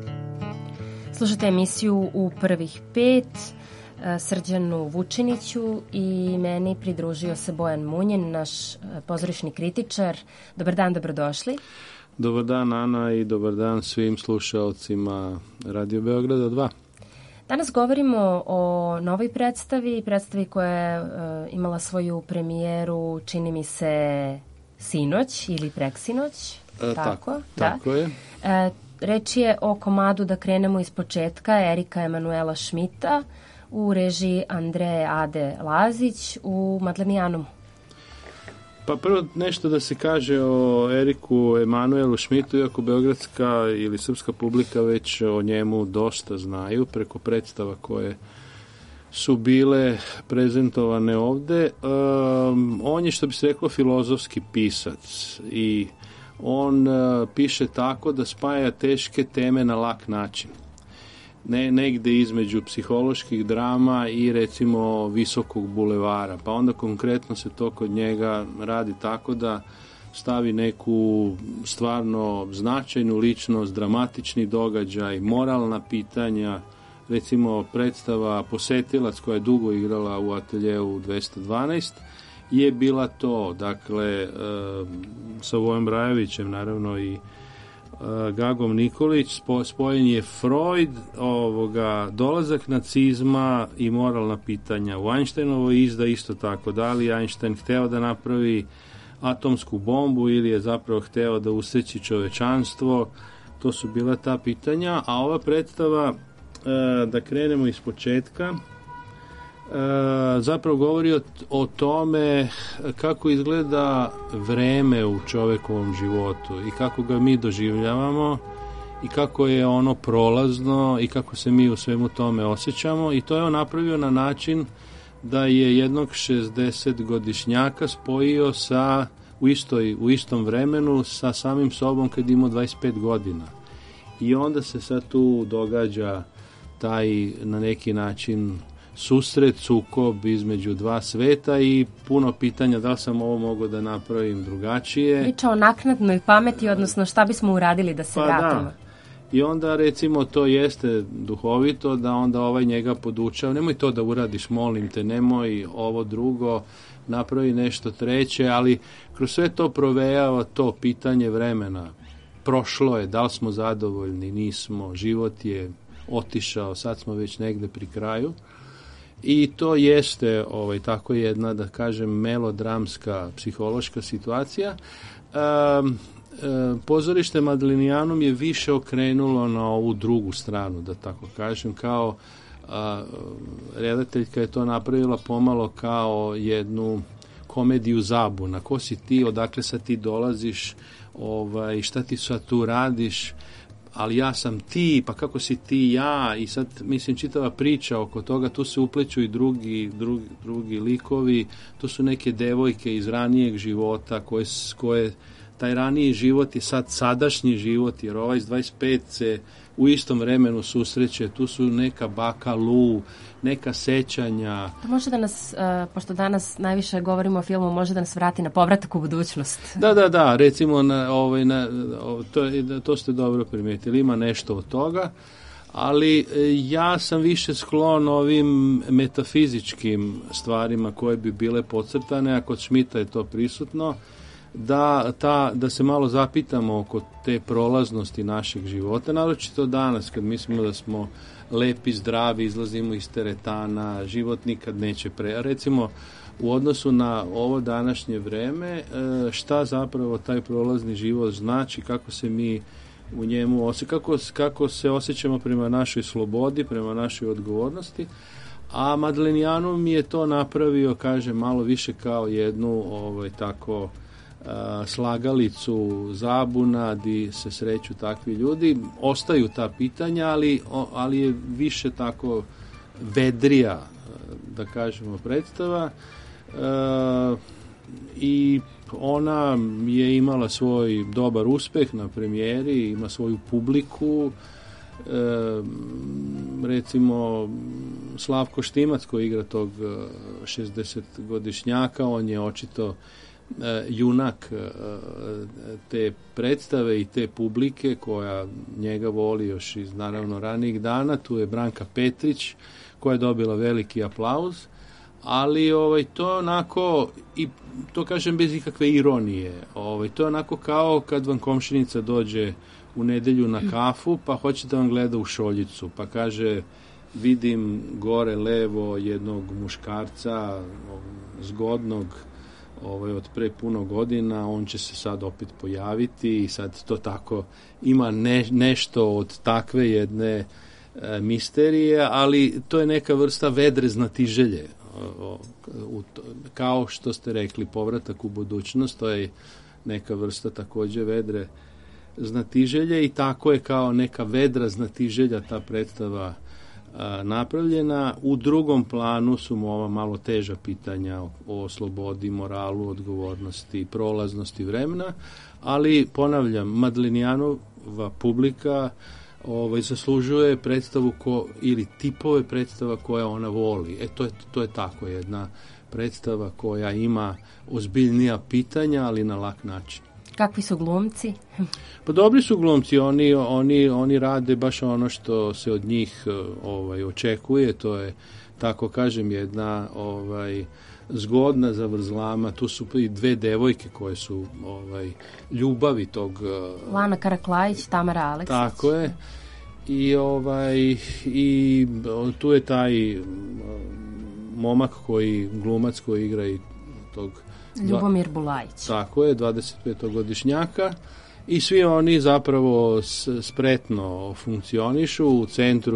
Slušate emisiju U prvih 5, Srđanu Vučiniću i meni pridružio se Bojan Munjen, naš pozorišni kritičar. Dobar dan, dobrodošli. Dobar dan, Ana, i dobar dan svim slušaocima Radio Beograda 2. Danas govorimo o novoj predstavi koja je imala svoju premijeru, čini mi se, sinoć ili preksinoć. Tako je. Reč je o komadu Da krenemo iz početka Erika Emanuela Šmita u režiji Andreje Ade Lazić u Madlenijanumu. Pa prvo nešto da se kaže o Eriku Emanuelu Šmitu, iako beogradska ili srpska publika već o njemu dosta znaju preko predstava koje su bile prezentovane ovde. On je, što bi se reklo, filozofski pisac i on piše tako da spaja teške teme na lak način. Negde između psiholoških drama i recimo visokog bulevara. Pa onda konkretno se to kod njega radi tako da stavi neku stvarno značajnu ličnost, dramatični događaj, moralna pitanja, recimo predstava Posetilac koja je dugo igrala u ateljeu 212 je bila to, dakle sa Vojom Brajevićem naravno i Gagom Nikolić, spojen je Freud, dolazak nacizma i moralna pitanja. U Einsteinovoj izda isto tako, da li Einstein hteo da napravi atomsku bombu ili je zapravo hteo da usreći čovečanstvo, to su bila ta pitanja, a ova predstava, da krenemo iz početka, zapravo govori o tome kako izgleda vreme u čovekovom životu i kako ga mi doživljavamo i kako je ono prolazno i kako se mi u svemu tome osjećamo, i to je on napravio na način da je jednog 60-godišnjaka spojio u istom vremenu sa samim sobom kad imao 25 godina. I onda se sad tu događa taj na neki način susret, sukob između dva sveta i puno pitanja da li sam ovo mogao da napravim drugačije. Priča o naknadnoj pameti, odnosno šta bismo uradili da se vratimo. Da. I onda recimo to jeste duhovito da onda ovaj njega podučava, nemoj to da uradiš, molim te, nemoj ovo drugo, napravi nešto treće, ali kroz sve to provejava to pitanje vremena. Prošlo je, da li smo zadovoljni, nismo, život je otišao, sad smo već negde pri kraju. I to jeste tako jedna, da kažem, melodramska psihološka situacija. Pozorište Madlenijanum je više okrenulo na ovu drugu stranu, da tako kažem, kao redateljka je to napravila pomalo kao jednu komediju zabuna. Ko si ti, odakle sad ti dolaziš, šta ti sad tu radiš, ali ja sam ti, pa kako si ti ja, i sad, mislim, čitava priča oko toga, tu se upleću i drugi likovi, to su neke devojke iz ranijeg života koje taj raniji život je sad sadašnji život, jer ovaj iz 25 se u istom vremenu susreće, tu su neka baka Lu, neka sećanja. To može da nas, pošto danas najviše govorimo o filmu, može da nas vrati na povratak u budućnost. Da, recimo to ste dobro primijetili, ima nešto od toga, ali ja sam više sklon ovim metafizičkim stvarima koje bi bile podcrtane, a kod Schmidta je to prisutno, da se malo zapitamo oko te prolaznosti našeg života, naročito danas kad mislimo da smo lepi, zdravi, izlazimo iz teretana, život nikad neće recimo u odnosu na ovo današnje vreme, šta zapravo taj prolazni život znači, kako se mi u njemu kako se osjećamo prema našoj slobodi, prema našoj odgovornosti, a Modiglianium je to napravio, kažem, malo više kao jednu tako slagalicu zabuna di se sreću takvi ljudi. Ostaju ta pitanja, ali je više tako vedrija, da kažemo, predstava, i ona je imala svoj dobar uspeh na premijeri, ima svoju publiku. Recimo Slavko Štimac koji igra tog 60-godišnjaka, on je očito junak te predstave i te publike koja njega voli još iz naravno ranijih dana. Tu je Branka Petrić koja je dobila veliki aplauz, ali to je onako, i to kažem bez ikakve ironije, to je onako kao kad vam komšinica dođe u nedjelju na kafu pa hoće da vam gleda u šoljicu, pa kaže vidim gore levo jednog muškarca zgodnog od pre puno godina, on će se sad opet pojaviti i sad to tako ima nešto od takve jedne misterije, ali to je neka vrsta vedre znatiželje, kao što ste rekli, povratak u budućnost, to je neka vrsta također vedre znatiželje i tako je kao neka vedra znatiželja ta predstava napravljena. U drugom planu su mu ova malo teža pitanja o slobodi, moralu, odgovornosti, prolaznosti vremena, ali ponavljam, Modiglianiova publika zaslužuje predstavu ili tipove predstava koja ona voli. To je tako jedna predstava koja ima ozbiljnija pitanja, ali na lak način. Kakvi su glumci? Pa dobri su glumci, oni rade baš ono što se od njih očekuje, to je, tako kažem, jedna zgodna zavrzlama. Tu su i dve devojke koje su ljubavi tog... Lana Karaklajić, Tamara Aleksić. Tako je. I tu je taj momak glumac koji igra i tog... Ljubomir Bulajić. Tako je, 25-godišnjaka. I svi oni zapravo spretno funkcionišu. U centru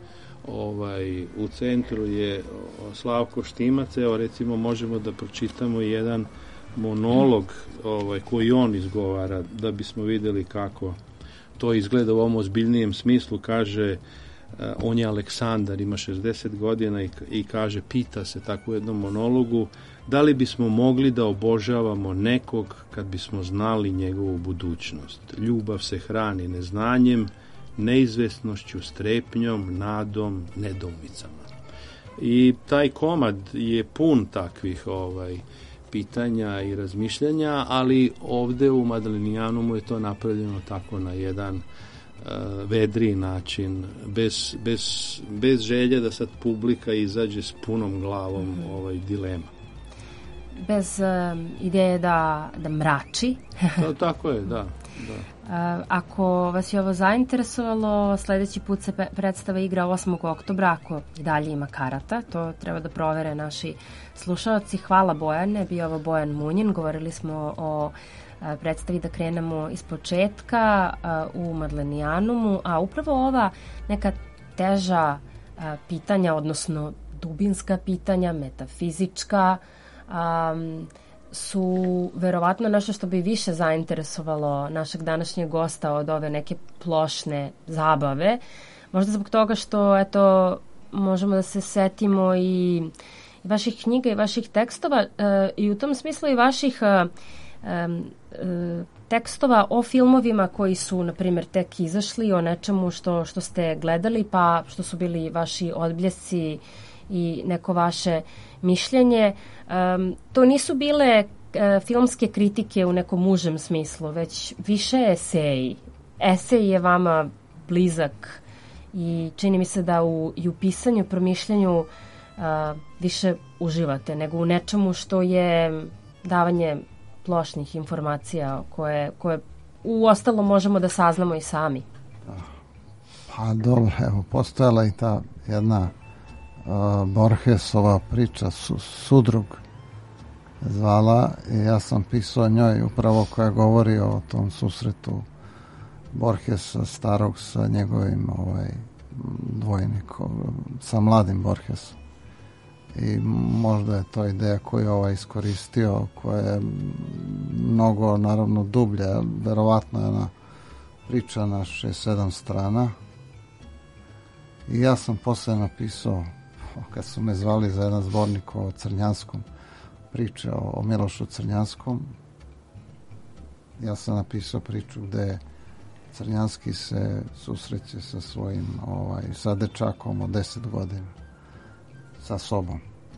je Slavko Štimac. Evo, recimo, možemo da pročitamo jedan monolog koji on izgovara, da bismo vidjeli kako to izgleda u ovom ozbiljnijem smislu. Kaže, on je Aleksandar, ima 60 godina i kaže, pita se tako u jednom monologu, da li bismo mogli da obožavamo nekog kad bismo znali njegovu budućnost. Ljubav se hrani neznanjem, neizvesnošću, strepnjom, nadom, nedoumicama. I taj komad je pun takvih pitanja i razmišljanja, ali ovdje u Modiglianiumu je to napravljeno tako na jedan vedriji način, bez želje da sad publika izađe s punom glavom dilema. Bez ideje da mrači. Tako je, da. Ako vas je ovo zainteresovalo, sljedeći put se predstava igra 8. oktobra, ako i dalje ima karata, to treba da provere naši slušalci. Hvala Bojane, bio ovo Bojan Munjin, govorili smo o predstavi Da krenemo iz početka u Modiglianiumu, a upravo ova neka teža pitanja, odnosno dubinska pitanja, metafizička, su verovatno nešto što bi više zainteresovalo našeg današnjeg gosta od ove neke plošne zabave. Možda zbog toga što, eto, možemo da se setimo i vaših knjiga i vaših tekstova i u tom smislu i vaših tekstova o filmovima koji su, na primjer, tek izašli, o nečemu što ste gledali, pa što su bili vaši odbljesci i neko vaše mišljenje. To nisu bile filmske kritike u nekom užem smislu, već više eseji. Esej je vama blizak i čini mi se da i u pisanju, promišljanju više uživate nego u nečemu što je davanje plošnih informacija koje u ostalo možemo da saznamo i sami. Pa dobro, evo, postojala i ta jedna Borgesova priča, Sudrug zvala, i ja sam pisao njoj upravo koja govori o tom susretu Borgesa starog sa njegovim dvojnikom, sa mladim Borgesom. I možda je to ideja koju je iskoristio, koja je mnogo, naravno, dublja, verovatno je ona priča na 6-7 strana. I ja sam posle napisao, kad su me zvali za jedan zbornik o Crnjanskom, priče o Milošu Crnjanskom, ja sam napisao priču gde Crnjanski se susreće sa svojim sa dečakom od 10 godina, sa sobom,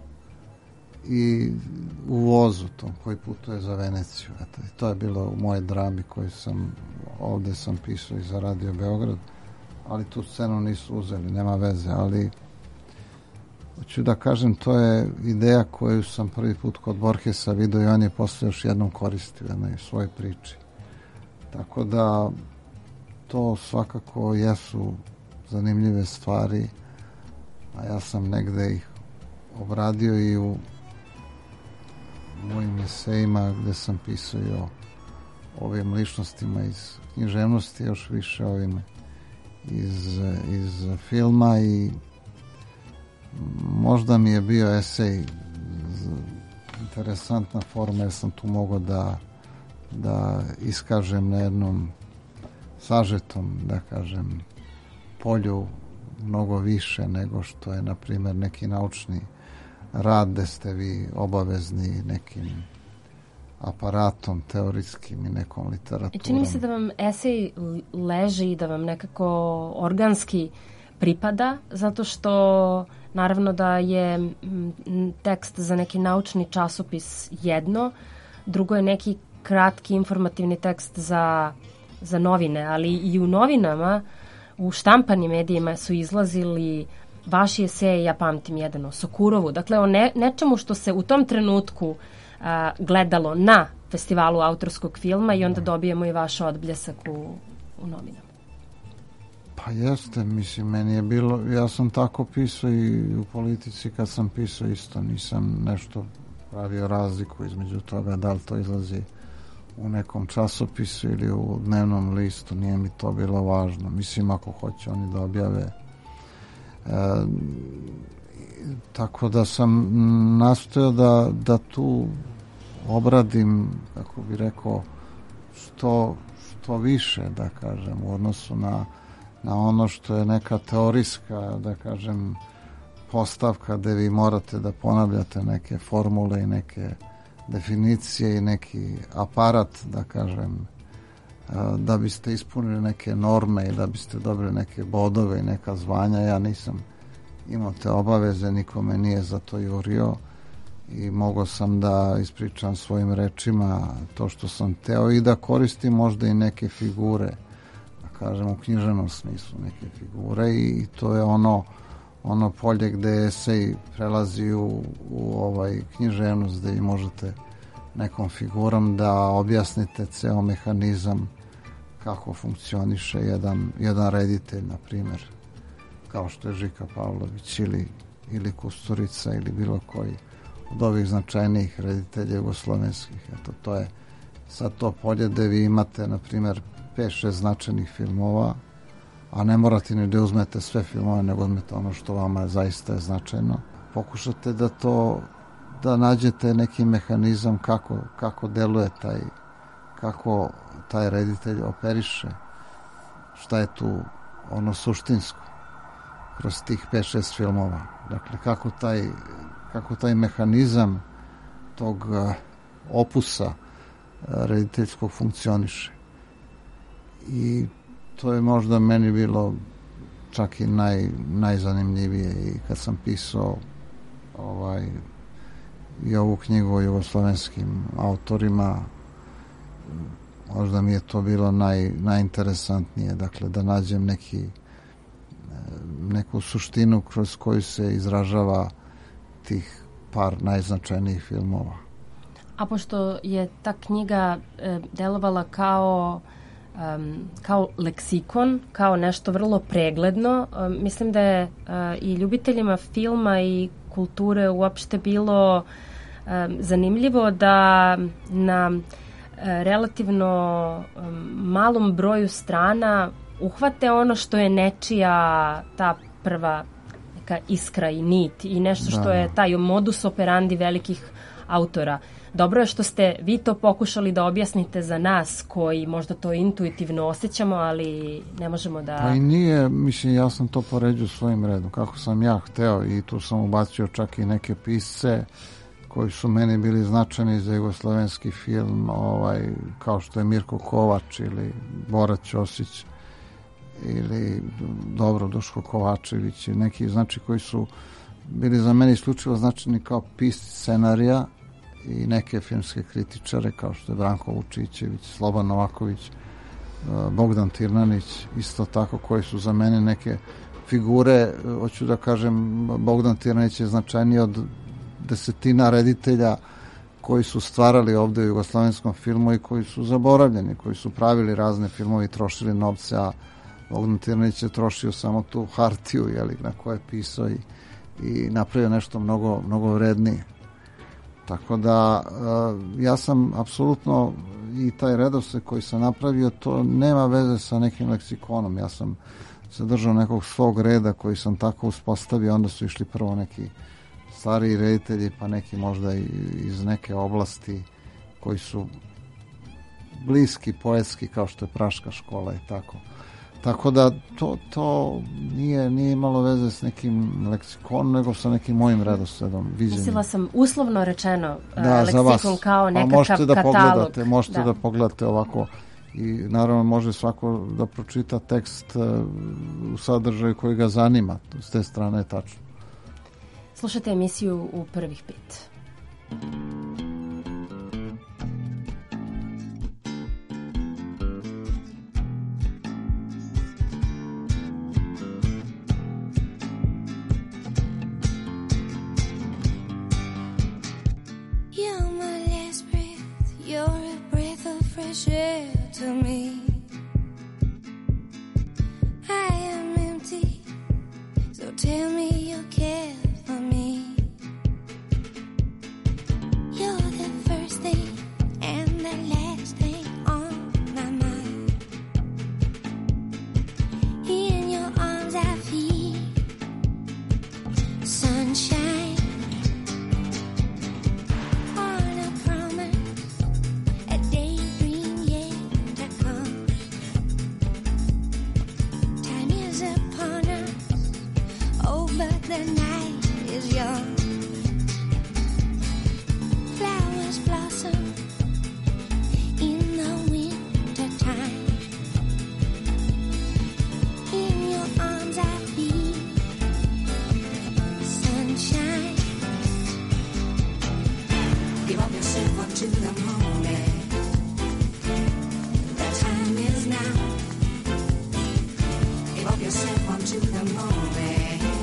i u vozu tom koji putuje za Veneciju. Eto, i to je bilo u mojoj drami koju ovde sam pisao i za Radio Beograd, ali tu scenu nisu uzeli, nema veze, ali hoću da kažem, to je ideja koju sam prvi put kod Borgesa vidio i on je posle još jednom koristio u svojoj priči. Tako da to svakako jesu zanimljive stvari, a ja sam negde ih obradio i u mojim esejima gde sam pisao i o ovim ličnostima iz književnosti, još više ovim iz filma, i možda mi je bio esej interesantna forma jer sam tu mogao da iskažem na jednom sažetom, da kažem, polju mnogo više nego što je, na primjer, neki naučni rad gde ste vi obavezni nekim aparatom teoretskim i nekom literaturom. I čini mi se da vam esej leži i da vam nekako organski pripada, zato što naravno da je tekst za neki naučni časopis jedno, drugo je neki kratki informativni tekst za novine, ali i u novinama, u štampanim medijima su izlazili vaši eseji, ja pamtim jedan o Sokurovu, dakle o nečemu što se u tom trenutku gledalo na festivalu autorskog filma, i onda dobijemo i vaš odbljesak u novinama. Pa jeste, mislim, meni je bilo, ja sam tako pisao i u Politici kad sam pisao isto, nisam nešto pravio razliku između toga da li to izlazi u nekom časopisu ili u dnevnom listu, nije mi to bilo važno. Mislim, ako hoće oni da objave. Tako da sam nastojao da tu obradim, kako bi rekao, što više, da kažem, u odnosu na ono što je neka teorijska, da kažem, postavka gde vi morate da ponavljate neke formule i neke definicije i neki aparat, da kažem, da biste ispunili neke norme i da biste dobili neke bodove i neka zvanja. Ja nisam imao te obaveze, nikome nije za to jurio i mogao sam da ispričam svojim rečima to što sam teo i da koristim možda i neke figure, da kažem, u književnom smislu neke figure, i to je ono polje gde esej prelazi u književnost, gde vi možete nekom figurom da objasnite ceo mehanizam kako funkcioniše jedan reditelj, na primjer, kao što je Žika Pavlović ili Kusturica ili bilo koji od ovih značajnijih reditelja jugoslovenskih. Eto, to je sad to polje gde vi imate, na primjer, 5-6 značajnih filmova, a ne morate ni da uzmete sve filmove, nego uzmete ono što vama zaista je značajno. Pokušate da nađete neki mehanizam kako deluje kako taj reditelj operiše, šta je tu ono suštinsko kroz tih 5-6 filmova. Dakle, kako taj mehanizam tog opusa rediteljskog funkcioniše. I to je možda meni bilo čak i najzanimljivije i kad sam pisao i ovu knjigu o jugoslovenskim autorima, možda mi je to bilo najinteresantnije, dakle da nađem neku suštinu kroz koju se izražava tih par najznačajnijih filmova. A pošto je ta knjiga delovala kao leksikon, kao nešto vrlo pregledno, mislim da je i ljubiteljima filma i kulture uopšte bilo zanimljivo da na relativno malom broju strana uhvate ono što je nečija ta prva neka iskra i nit i nešto što je taj modus operandi velikih autora. Dobro je što ste vi to pokušali da objasnite za nas koji možda to intuitivno osjećamo, ali ne možemo da... Pa i nije, mislim, ja sam to poređio svojim redom, kako sam ja hteo i tu sam ubacio čak i neke pisce koji su meni bili značajni za jugoslovenski film, kao što je Mirko Kovač ili Bora Ćosić ili Duško Kovačević i neki znači koji su bili za mene isključivo značajni kao pisci scenarija i neke filmske kritičare kao što je Branko Vučićević, Sloban Novaković, Bogdan Tirnanić, isto tako, koji su za mene neke figure. Hoću da kažem, Bogdan Tirnanić je značajniji od desetina reditelja koji su stvarali ovde u jugoslovenskom filmu i koji su zaboravljeni, koji su pravili razne filmove i trošili novce, a Bogdan Tirnanić je trošio samo tu hartiju na kojoj je pisao i napravio nešto mnogo, mnogo vrednije. Tako da ja sam apsolutno i taj redosled koji sam napravio, to nema veze sa nekim leksikonom. Ja sam se držao nekog svog reda koji sam tako uspostavio, onda su išli prvo neki stariji reditelji, pa neki možda iz neke oblasti koji su bliski, poetski, kao što je Praška škola i tako. Tako da to nije imalo veze s nekim leksikonom, nego sa nekim mojim redosledom, viđenjem. Mislila sam uslovno rečeno leksikon kao nekakav katalog. Možete da pogledate ovako i naravno može svako da pročita tekst u sadržaju koji ga zanima. S te strane je tačno. Slušajte emisiju U prvih 5. Share to me. I am empty, so tell me you care for me. You're the first thing and the last thing on my mind. In your arms I feel sunshine. The night is young. Flowers blossom in the winter time. In your arms I feel sunshine. Give up yourself up to the moment. The time is now. Give up yourself up to the moment.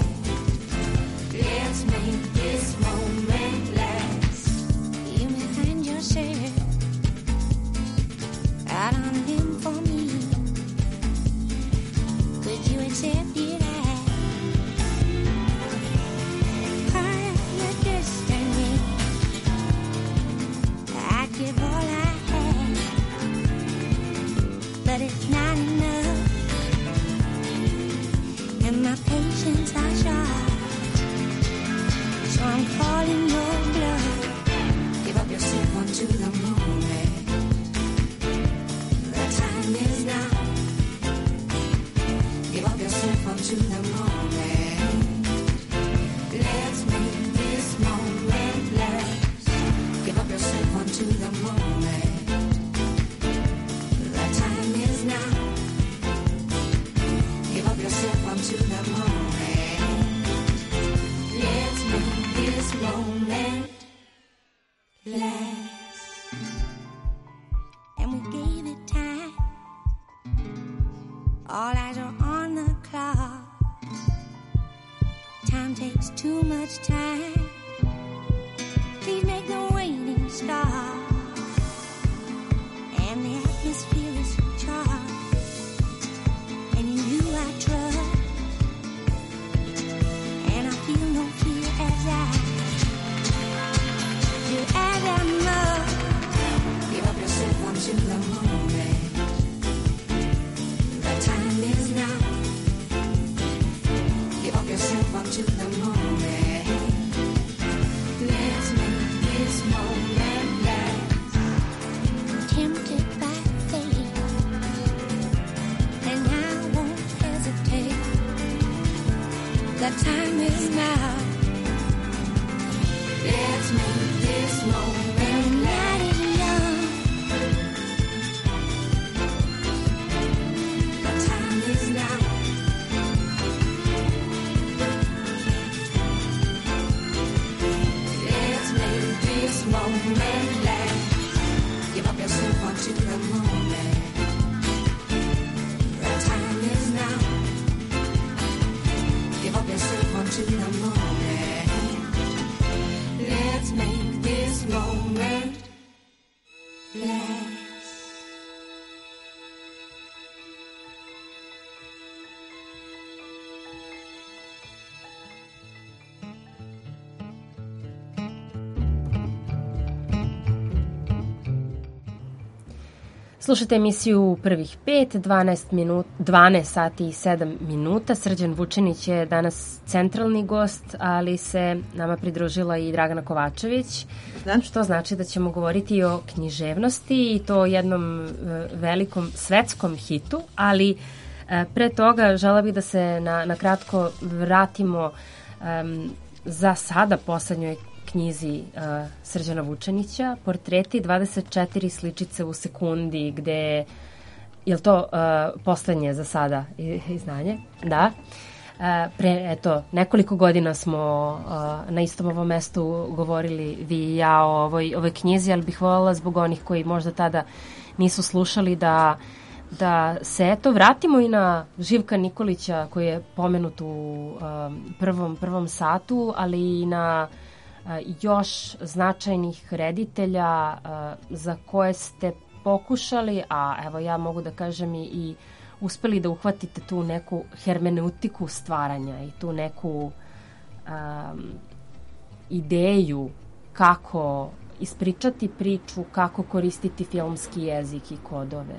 Let's make this moment last. You may find yourself out on him for me. Could you accept it as part of your destiny? I'd give all I have, but it's not enough, and my patience are short. So I'm calling your bluff. Give up yourself onto the moment. The time is now. Give up yourself onto the moment. Let's make this moment last. Give up yourself onto the moment. All eyes are on the clock. Time takes too much time. Please make the waiting stop. And the atmosphere is charged. And in you I trust. And I feel no fear as I do as I must. Give up yourself onto the moment. The time is now. Give up yourself onto the moment. Let's make this moment last. Tempted by fate, and I won't hesitate. The time is now. Let's make this moment light is young. The time is now. Let's make this moment last. Give up yourself onto the moment. The time is now. Give up yourself onto the moment. Let's make this moment last. Slušajte emisiju Prvih pet, 12 sati i 7 minuta. Srđan Vučinić je danas centralni gost, ali se nama pridružila i Dragana Kovačević, što znači da ćemo govoriti o književnosti i to jednom velikom svetskom hitu, ali pre toga žela bih da se na kratko vratimo za sada poslednjoj knjizi Srđana Vučinića, Portreti 24 sličice u sekundi, gde je li to poslednje za sada izdanje? Da. Pre, nekoliko godina smo na istom ovom mestu govorili vi i ja o ovoj knjizi, ali bih voljela zbog onih koji možda tada nisu slušali da se vratimo i na Živka Nikolića koji je pomenut u prvom satu, ali i na još značajnih reditelja za koje ste pokušali, a evo ja mogu da kažem i uspeli da uhvatite tu neku hermeneutiku stvaranja i tu neku ideju kako ispričati priču, kako koristiti filmski jezik i kodove.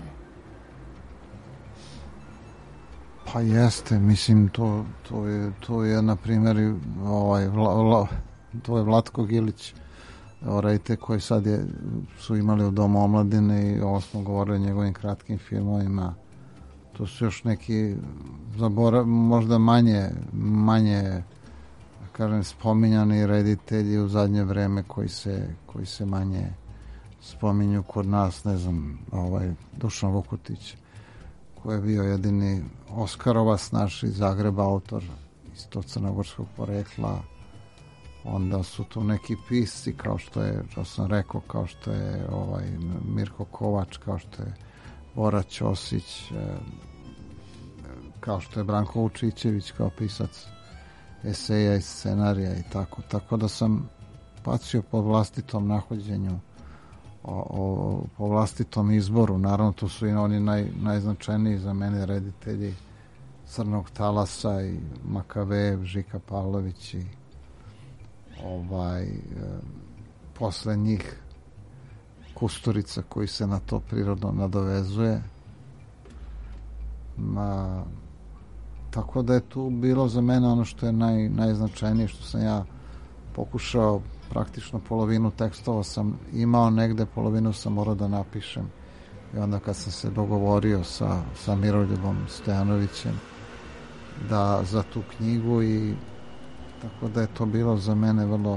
Pa jeste, mislim to je na primjer to je Vlatko Gilić, reditelj koji sad su imali u Domu omladine i ovo smo govorili o njegovim kratkim filmovima. To su još neki možda manje kažem spominjani reditelji u zadnje vreme koji se manje spominju kod nas, ne znam, Dušan Vukutić koji je bio jedini Oskarovac naš iz Zagreba, autor isto crnogorskog porekla. Onda su tu neki pisci kao što sam rekao, kao što je Mirko Kovač, kao što je Bora Ćosić, kao što je Branko Vučićević kao pisac eseja i scenarija i tako da sam bacio po vlastitom nahođenju, po vlastitom izboru. Naravno tu su i oni najznačajniji za mene reditelji Crnog talasa i Makavejev, Žika Pavlović i posle njih Kusturica koji se na to prirodno nadovezuje. Tako da je tu bilo za mene ono što je najznačajnije, što sam ja pokušao, praktično polovinu tekstova sam imao negde, polovinu sam morao da napišem. I onda kad sam se dogovorio sa Miroljubom Stojanovićem za tu knjigu, i tako da je to bilo za mene vrlo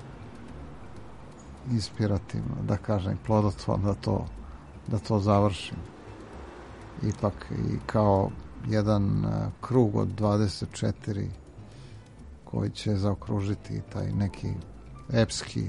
inspirativno, da kažem, plodotvorno da to završim. Ipak i kao jedan krug od 24 koji će zaokružiti taj neki epski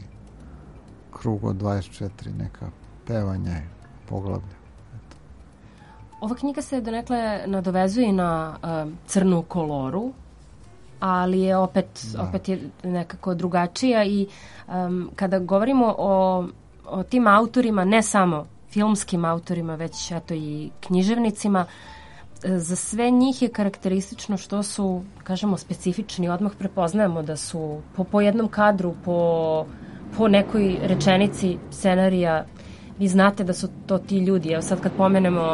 krug od 24, neka pevanja i poglavlja. Ova knjiga se donekle nadovezuje na crnu koloru, ali je opet je nekako drugačija i kada govorimo o tim autorima, ne samo filmskim autorima, već eto i književnicima, za sve njih je karakteristično što su, kažemo, specifični. Odmah prepoznajemo da su po jednom kadru, po nekoj rečenici scenarija, vi znate da su to ti ljudi. Evo sad kad pomenemo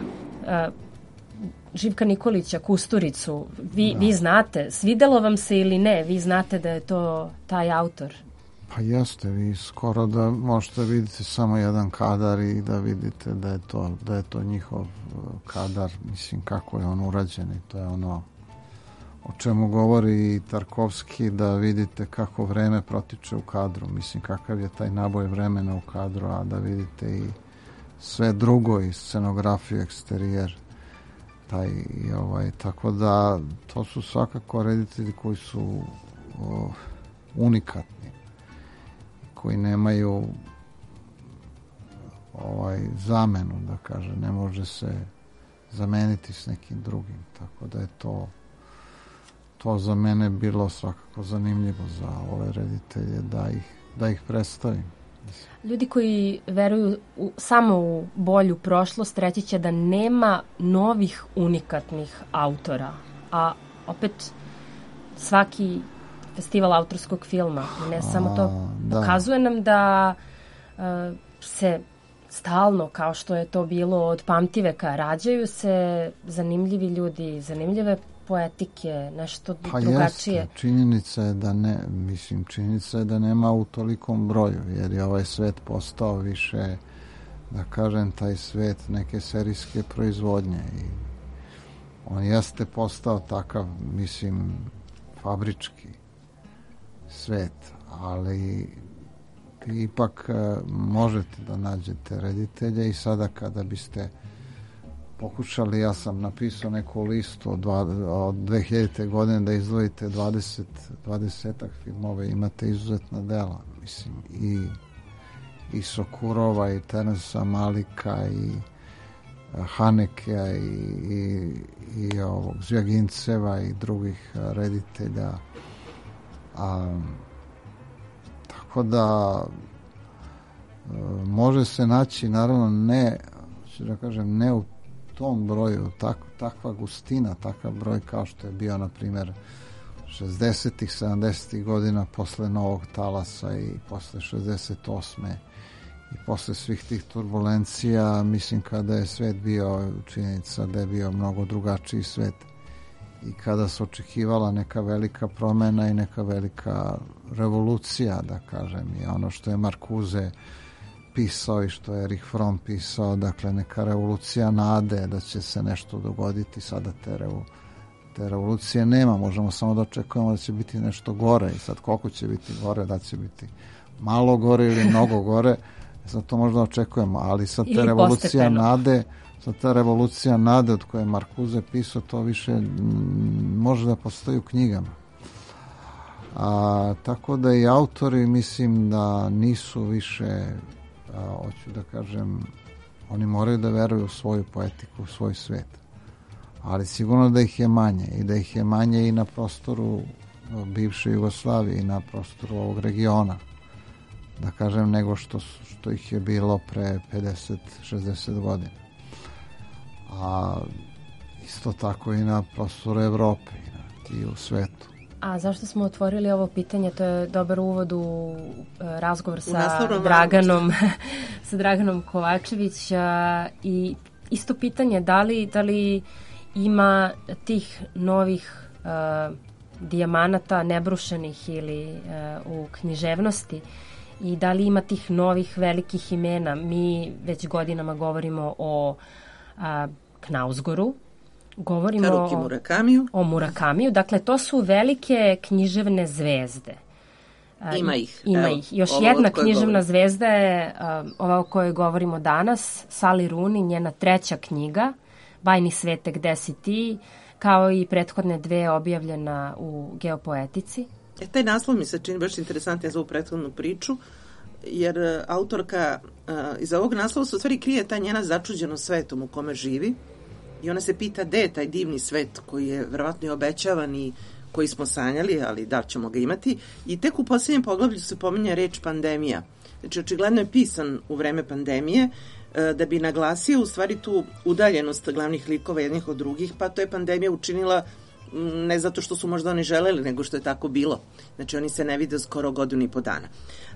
Živka Nikolića, Kusturicu, vi znate, svidelo vam se ili ne, vi znate da je to taj autor. Pa jeste, vi skoro da možete vidjeti samo jedan kadar i da vidite da je to njihov kadar, mislim kako je on urađen i to je ono o čemu govori i Tarkovski, da vidite kako vreme protiče u kadru, mislim kakav je taj naboj vremena u kadru, a da vidite i sve drugo i scenografiju, eksterijer, tako da to su svakako reditelji koji su unikatni, koji nemaju zamenu, da kaže, ne može se zameniti s nekim drugim, tako da je to za mene bilo svakako zanimljivo za ove reditelje da ih predstavim. Ljudi koji veruju samo u bolju prošlost reći će da nema novih unikatnih autora, a opet svaki festival autorskog filma, ne samo to, pokazuje nam da se stalno, kao što je to bilo od pamtiveka, rađaju se zanimljivi ljudi, zanimljive poetike, nešto drugačije. Jeste, činjenica je da nema u tolikom broju, jer je ovaj svet postao više, da kažem, taj svet neke serijske proizvodnje i on jeste postao takav, mislim, fabrički svet, ali ipak možete da nađete reditelje i sada kada biste pokušali, ja sam napisao neku listu od 2000. godine da izdvojite 20 filmova, imate izuzetna dela, mislim, i Sokurova, i Teresa Malika, i Hanekea, i ovog Zvjaginceva i drugih reditelja. Tako da može se naći, naravno ne u tom broju, takva gustina, takav broj kao što je bio, na primjer, 60-ih, 70-ih godina posle Novog talasa i posle 68. i posle svih tih turbulencija, mislim kada je svet bio, činjenica da je bio mnogo drugačiji svet i kada se očekivala neka velika promena i neka velika revolucija, da kažem, i ono što je Marcuse pisao i što je Erich Fromm pisao, dakle neka revolucija nade da će se nešto dogoditi. Sada te revolucije nema, možemo samo da očekujemo da će biti nešto gore i sad koliko će biti gore, da će biti malo gore ili mnogo gore, sad to možda očekujemo, ali sad ta revolucija nade od koje je Marcuse pisao, to više može da postoji u knjigama. Tako da i autori, mislim da nisu više, hoću da kažem, oni moraju da veruju u svoju poetiku, u svoj svet. Ali sigurno da ih je manje i da ih je manje i na prostoru bivše Jugoslavije i na prostoru ovog regiona, da kažem, nego što ih je bilo pre 50-60 godina. A isto tako i na prostoru Evrope i u svetu. A zašto smo otvorili ovo pitanje? To je dobar uvod u razgovor sa Draganom Kovačević i isto pitanje, da li ima tih novih dijamanata nebrušenih ili u književnosti i da li ima tih novih velikih imena. Mi već godinama govorimo o Knausgoru, govorimo o Murakamiju, dakle to su velike književne zvezde. Ima ih. Još jedna književna zvezda je ova o kojoj govorimo danas, Sally Rooney, njena treća knjiga, Bajni svete, gde si ti, kao i prethodne dve objavljena u Geopoetici. Taj naslov mi se čini baš interesantan za ovu prethodnu priču. jer autorka iz ovog naslova se u stvari krije ta njena začuđenost svetom u kome živi i ona se pita gde je taj divni svet koji je verovatno i obećavan i koji smo sanjali, ali da ćemo ga imati. I tek u posljednjem poglavlju se pominje reč pandemija. Znači, očigledno je pisan u vreme pandemije da bi naglasio u stvari tu udaljenost glavnih likova jednih od drugih, pa to je pandemija učinila ne zato što su možda oni želeli, nego što je tako bilo. Znači, oni se ne vide skoro godinu i po dana.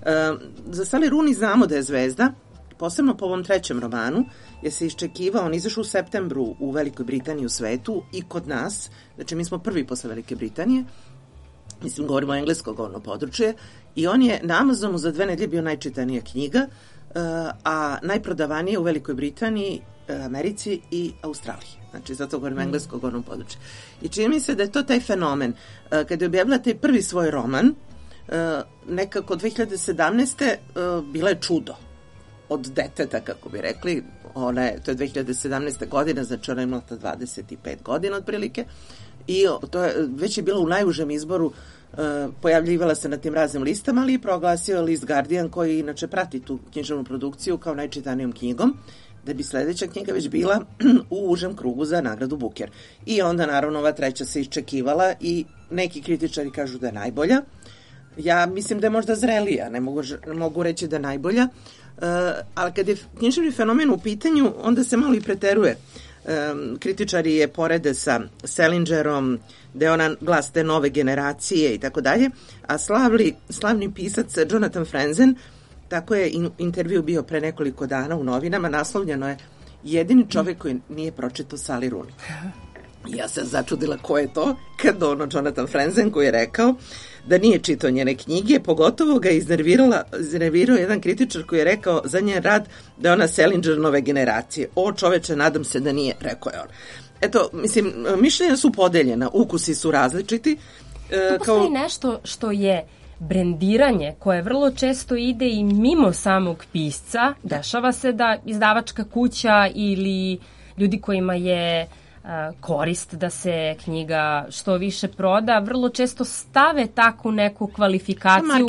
Za Sally Rooney znamo da je zvezda, posebno po ovom trećem romanu, jer se iščekivao, on izašao u septembru u Velikoj Britaniji u svetu i kod nas, znači mi smo prvi posle Velike Britanije, mislim, govorimo o engleskog ono područje, i on je na Amazonu za 2 nedelje bio najčitanija knjiga, a najprodavanije u Velikoj Britaniji, Americi i Australiji. Znači, zato govorim engleskog onom području. I čini mi se da je to taj fenomen. Kada je objavila taj prvi svoj roman, nekako 2017. Bila je čudo od deteta, kako bi rekli. To je 2017. godina, znači ona je imala 25 godina otprilike. I to je, već je bila u najužem izboru, pojavljivala se na tim raznim listama, ali i proglasio je list Guardian, koji inače prati tu književnu produkciju kao najčitanijom knjigom, da bi sledeća knjiga već bila u užem krugu za nagradu Booker. I onda, naravno, ova treća se iščekivala i neki kritičari kažu da je najbolja. Ja mislim da je možda zrelija, ne mogu reći da je najbolja, ali kad je književni fenomen u pitanju, onda se malo i preteruje. Kritičari je porede sa Salingerom, da je ona glas te nove generacije i tako dalje, a slavni pisac Jonathan Franzen, tako je intervju bio pre nekoliko dana u novinama, naslovljeno je jedini čovjek koji nije pročitao Sally Rooney. Ja sam začudila ko je to, kad Jonathan Franzen koji je rekao da nije čitao njene knjige, pogotovo ga je iznervirao jedan kritičar koji je rekao za njen rad da je ona Salinger nove generacije. O čoveče, nadam se da nije, rekao je on. Eto, mislim, mišljenja su podeljena, ukusi su različiti. Postoji nešto što je brendiranje koje vrlo često ide i mimo samog pisca. Dešava se da izdavačka kuća ili ljudi kojima je korist da se knjiga što više proda, vrlo često stave takvu neku kvalifikaciju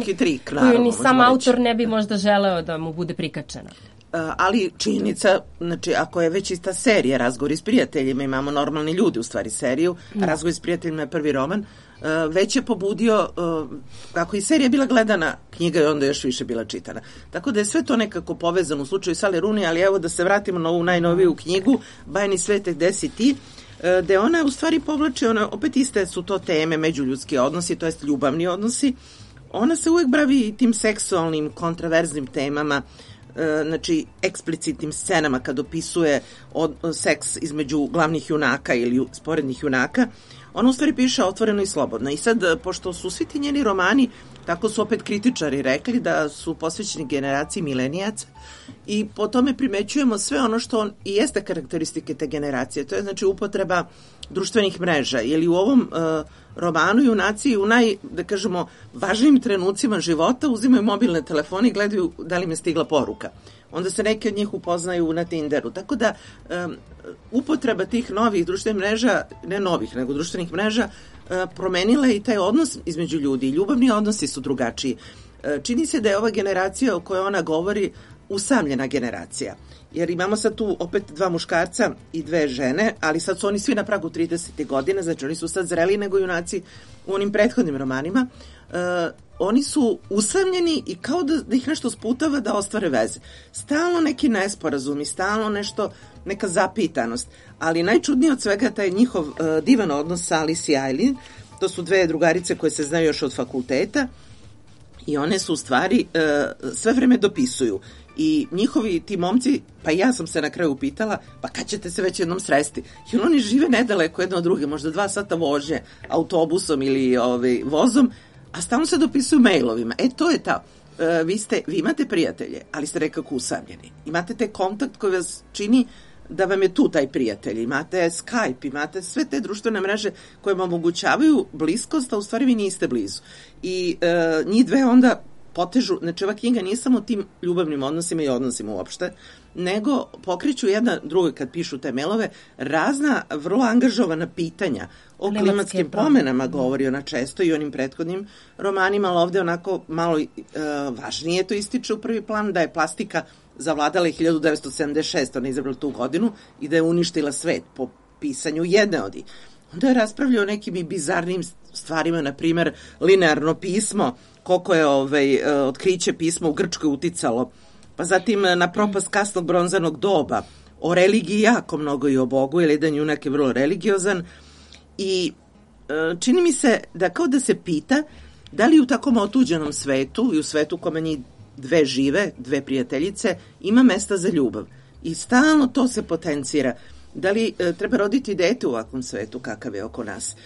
koju ni sam autor ne bi možda želeo da mu bude prikačena. Ali činjenica, znači ako je već ista serija Razgovori s prijateljima, imamo normalni ljudi u stvari seriju, Razgovori s prijateljima je prvi roman, već je pobudio, ako i serija bila gledana, knjiga je onda još više bila čitana. Tako da je sve to nekako povezano u slučaju Sally Rooney, ali evo da se vratimo na ovu najnoviju knjigu, Bajni svete, gde si ti, gde ona u stvari povlači, opet iste su to teme, međuljudski odnosi, to jest ljubavni odnosi. Ona se uvek bavi tim seksualnim, kontraverznim temama, znači eksplicitnim scenama kad opisuje seks između glavnih junaka ili sporednih junaka. Ona u stvari piše otvoreno i slobodno. I sad, pošto su svi ti njeni romani, tako su opet kritičari rekli da su posvećeni generaciji milenijaca i po tome primećujemo sve ono što i jeste karakteristike te generacije. To je znači upotreba društvenih mreža. Jer u ovom romanu junaci u da kažemo, važnijim trenucima života uzimaju mobilne telefone i gledaju da li im je stigla poruka. Onda se neki od njih upoznaju na Tinderu. Tako da upotreba tih novih društvenih mreža, ne novih, nego društvenih mreža, promenila i taj odnos između ljudi. Ljubavni odnosi su drugačiji. Čini se da je ova generacija o kojoj ona govori usamljena generacija. Jer imamo sad tu opet 2 muškarca i 2 žene, ali sad su oni svi na pragu 30. godine, znači oni su sad zreli nego junaci u onim prethodnim romanima. Oni su usamljeni i kao da ih nešto sputava da ostvare veze. Stalno neki nesporazumi, stalno nešto, neka zapitanost, ali najčudnije od svega taj njihov divan odnos sa Alice i Eileen. To su 2 drugarice koje se znaju još od fakulteta i one su u stvari sve vreme dopisuju. I njihovi ti momci, pa ja sam se na kraju upitala, pa kad ćete se već jednom sresti? Jer oni žive nedaleko jedno od druge, možda 2 sata vožnje autobusom ili vozom, a stalno se dopisuju mailovima. To je ta. Vi imate prijatelje, ali ste nekako usamljeni. Imate taj kontakt koji vas čini da vam je tu taj prijatelj. Imate Skype, imate sve te društvene mreže koje vam omogućavaju bliskost, a u stvari vi niste blizu. I njih 2 onda potežu, znači ova knjiga nije samo o tim ljubavnim odnosima i odnosima uopšte, nego pokreću jedna druga kad pišu te mailove, razna vrlo angažovana pitanja o klimatskim promenama govori ona često i onim prethodnim romanima, ali ovde onako malo važnije to ističe u prvi plan da je plastika zavladala 1976, ona je izabrala tu godinu i da je uništila svet po pisanju jedne od njih. Onda je raspravljao o nekim i bizarnim stvarima, na primer linearno pismo, koliko je otkriće pisma u Grčkoj uticalo, pa zatim na propast kasnog bronzanog doba, o religiji jako mnogo i o Bogu, jer jedan junak je vrlo religiozan i čini mi se da kao da se pita da li u takvom otuđenom svetu i u svetu kome njih dve žive, dve prijateljice, ima mesta za ljubav. I stalno to se potencira. Da li treba roditi dete u ovakvom svetu kakav je oko nas?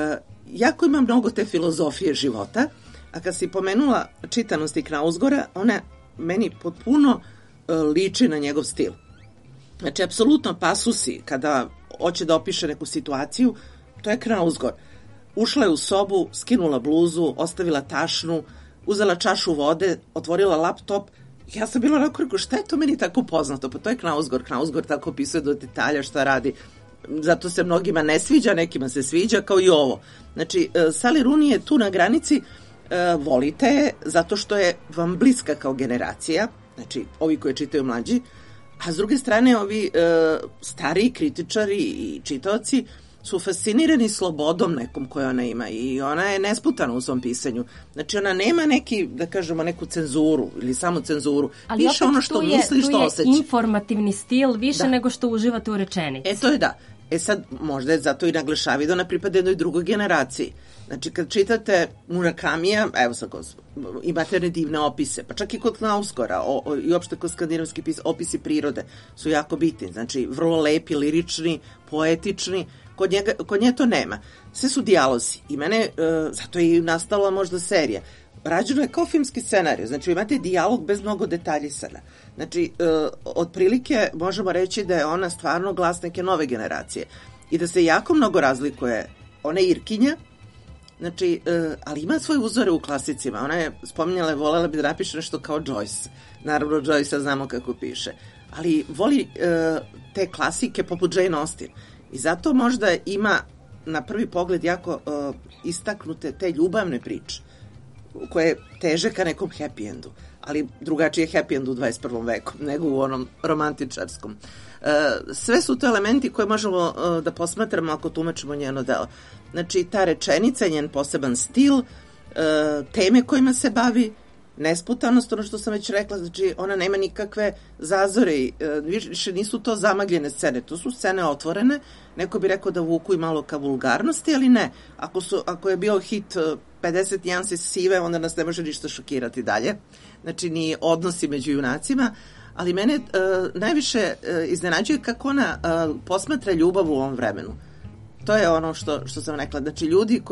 Jako ima mnogo te filozofije života, a kad si pomenula čitanosti Knausgora, ona meni potpuno liči na njegov stil. Znači, apsolutno pasusi, kada hoće da opiše neku situaciju, to je Knausgor. Ušla je u sobu, skinula bluzu, ostavila tašnu, uzela čašu vode, otvorila laptop. Ja sam bila onako rekao, šta je to meni tako poznato? Pa to je Knausgor. Knausgor tako opisuje do detalja šta radi. Zato se mnogima ne sviđa, nekima se sviđa, kao i ovo. Znači, Sally Rooney je tu na granici, volite je zato što je vam bliska kao generacija, znači ovi koji čitaju mlađi, a s druge strane ovi stariji kritičari i čitaoci su fascinirani slobodom nekom koju ona ima i ona je nesputana u svom pisanju. Znači ona nema neki, da kažemo, neku cenzuru ili samo cenzuru. Ali piše ono što misli, što osjeća. Tu je informativni stil više nego što uživate u rečenici. To je da. Sad, možda je zato i naglašavi da ona pripada jednoj drugoj generaciji. Znači, kad čitate Murakamija, evo sad, imate divne opise, pa čak i kod Knausgora i uopšte kod skandinavski opisi prirode su jako bitni. Znači, vrlo lepi, lirični, poetični. Kod nje to nema. Sve su dijalozi. I mene, zato je i nastala možda serija. Rađeno je kao filmski scenarij. Znači, imate dijalog bez mnogo detaljisana. Znači, otprilike možemo reći da je ona stvarno glas neke nove generacije. I da se jako mnogo razlikuje. Ona je Irkinja, znači, ali ima svoje uzore u klasicima. Ona je spominjala, volela bi da napiše nešto kao Joyce. Naravno, Joyce znamo kako piše. Ali voli te klasike poput Jane Austen. I zato možda ima na prvi pogled jako istaknute te ljubavne priče koje teže ka nekom happy endu, ali drugačije happy end u 21. veku nego u onom romantičarskom. Sve su to elementi koje možemo da posmatramo ako tumačimo njeno delo. Znači, ta rečenica, njen poseban stil, teme kojima se bavi, nesputanost, ono što sam već rekla, znači ona nema nikakve zazore, više nisu to zamagljene scene, to su scene otvorene, neko bi rekao da vuku i malo ka vulgarnosti, ali ne. Ako je bio hit 50 nijansi sive, onda nas ne može ništa šokirati dalje. Znači, ni odnosi među junacima, ali mene najviše iznenađuje kako ona posmatra ljubav u ovom vremenu. To je ono što sam rekla. Znači, ljudi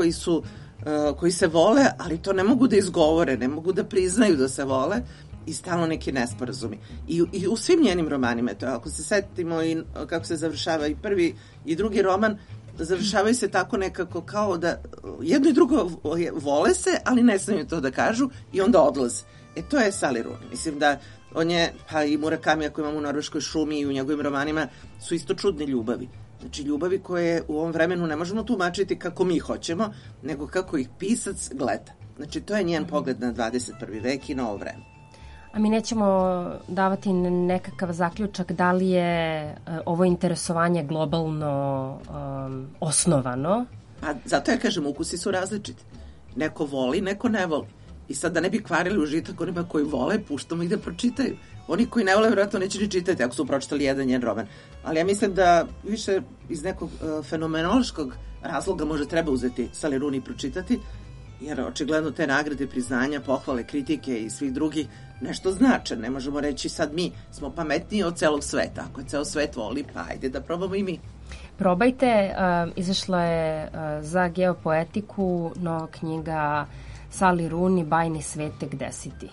koji se vole, ali to ne mogu da izgovore, ne mogu da priznaju da se vole i stalno neki nesporazumi. I u svim njenim romanima, to ako se setimo i kako se završava i prvi i drugi roman, završavaju se tako nekako kao da jedno i drugo vole se, ali ne smiju to da kažu i onda odlaze. To je Sally Rooney. Mislim da on je, pa i Murakami ako imamo u Norveškoj šumi i u njegovim romanima, su isto čudne ljubavi. Znači, ljubavi koje u ovom vremenu ne možemo tumačiti kako mi hoćemo, nego kako ih pisac gleda. Znači, to je njen pogled na 21. vek i na ovo vreme. A mi nećemo davati nekakav zaključak da li je ovo interesovanje globalno osnovano? Pa zato ja kažem, ukusi su različiti. Neko voli, neko ne voli. I sad da ne bi kvarili užitak onima koji vole, puštamo ih da pročitaju. Oni koji ne vole, vjerojatno neće ni čitati ako su pročitali jedan njen roman. Ali ja mislim da više iz nekog fenomenološkog razloga možda treba uzeti Sally Rooney i pročitati, jer očigledno te nagrade, priznanja, pohvale, kritike i svih drugih nešto znače. Ne možemo reći sad mi smo pametniji od celog sveta. Ako je ceo svet voli, pa ajde da probamo i mi. Probajte, izašla je za geopoetiku nova knjiga Sally Rooney, Bajni svete, gde si ti?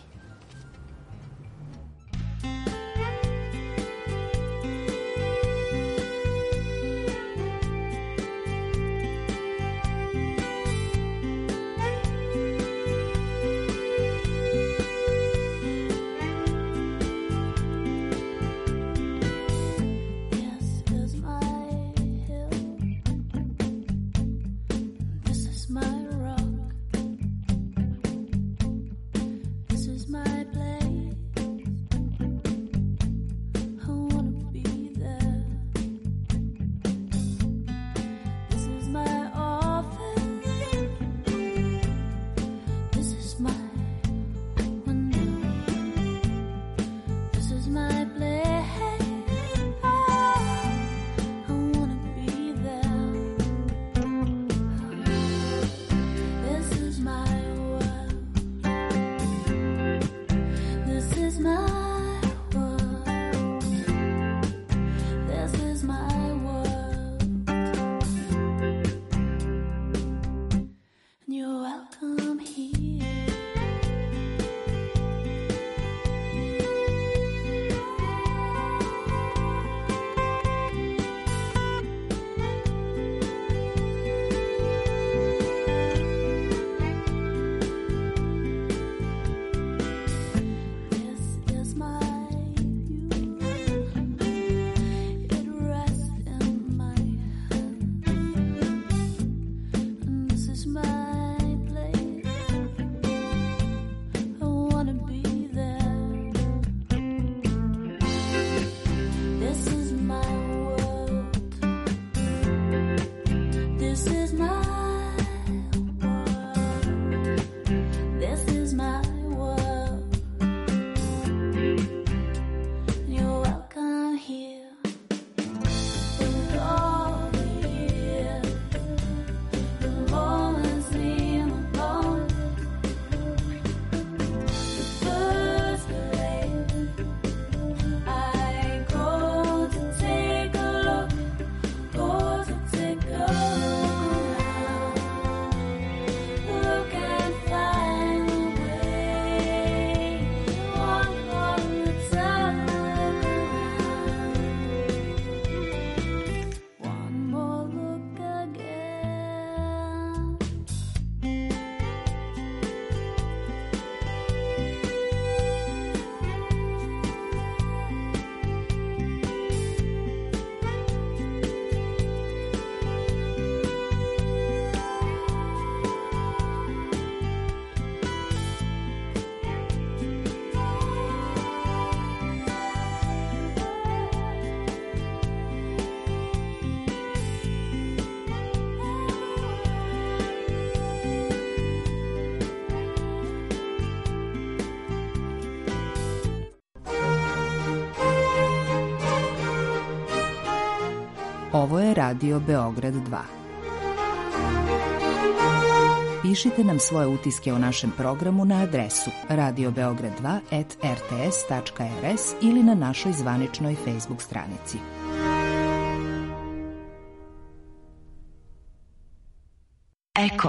Ovo je Radio Beograd 2. Pišite nam svoje utiske o našem programu na adresu radiobeograd2@rts.rs ili na našoj zvaničnoj Facebook stranici. Eko.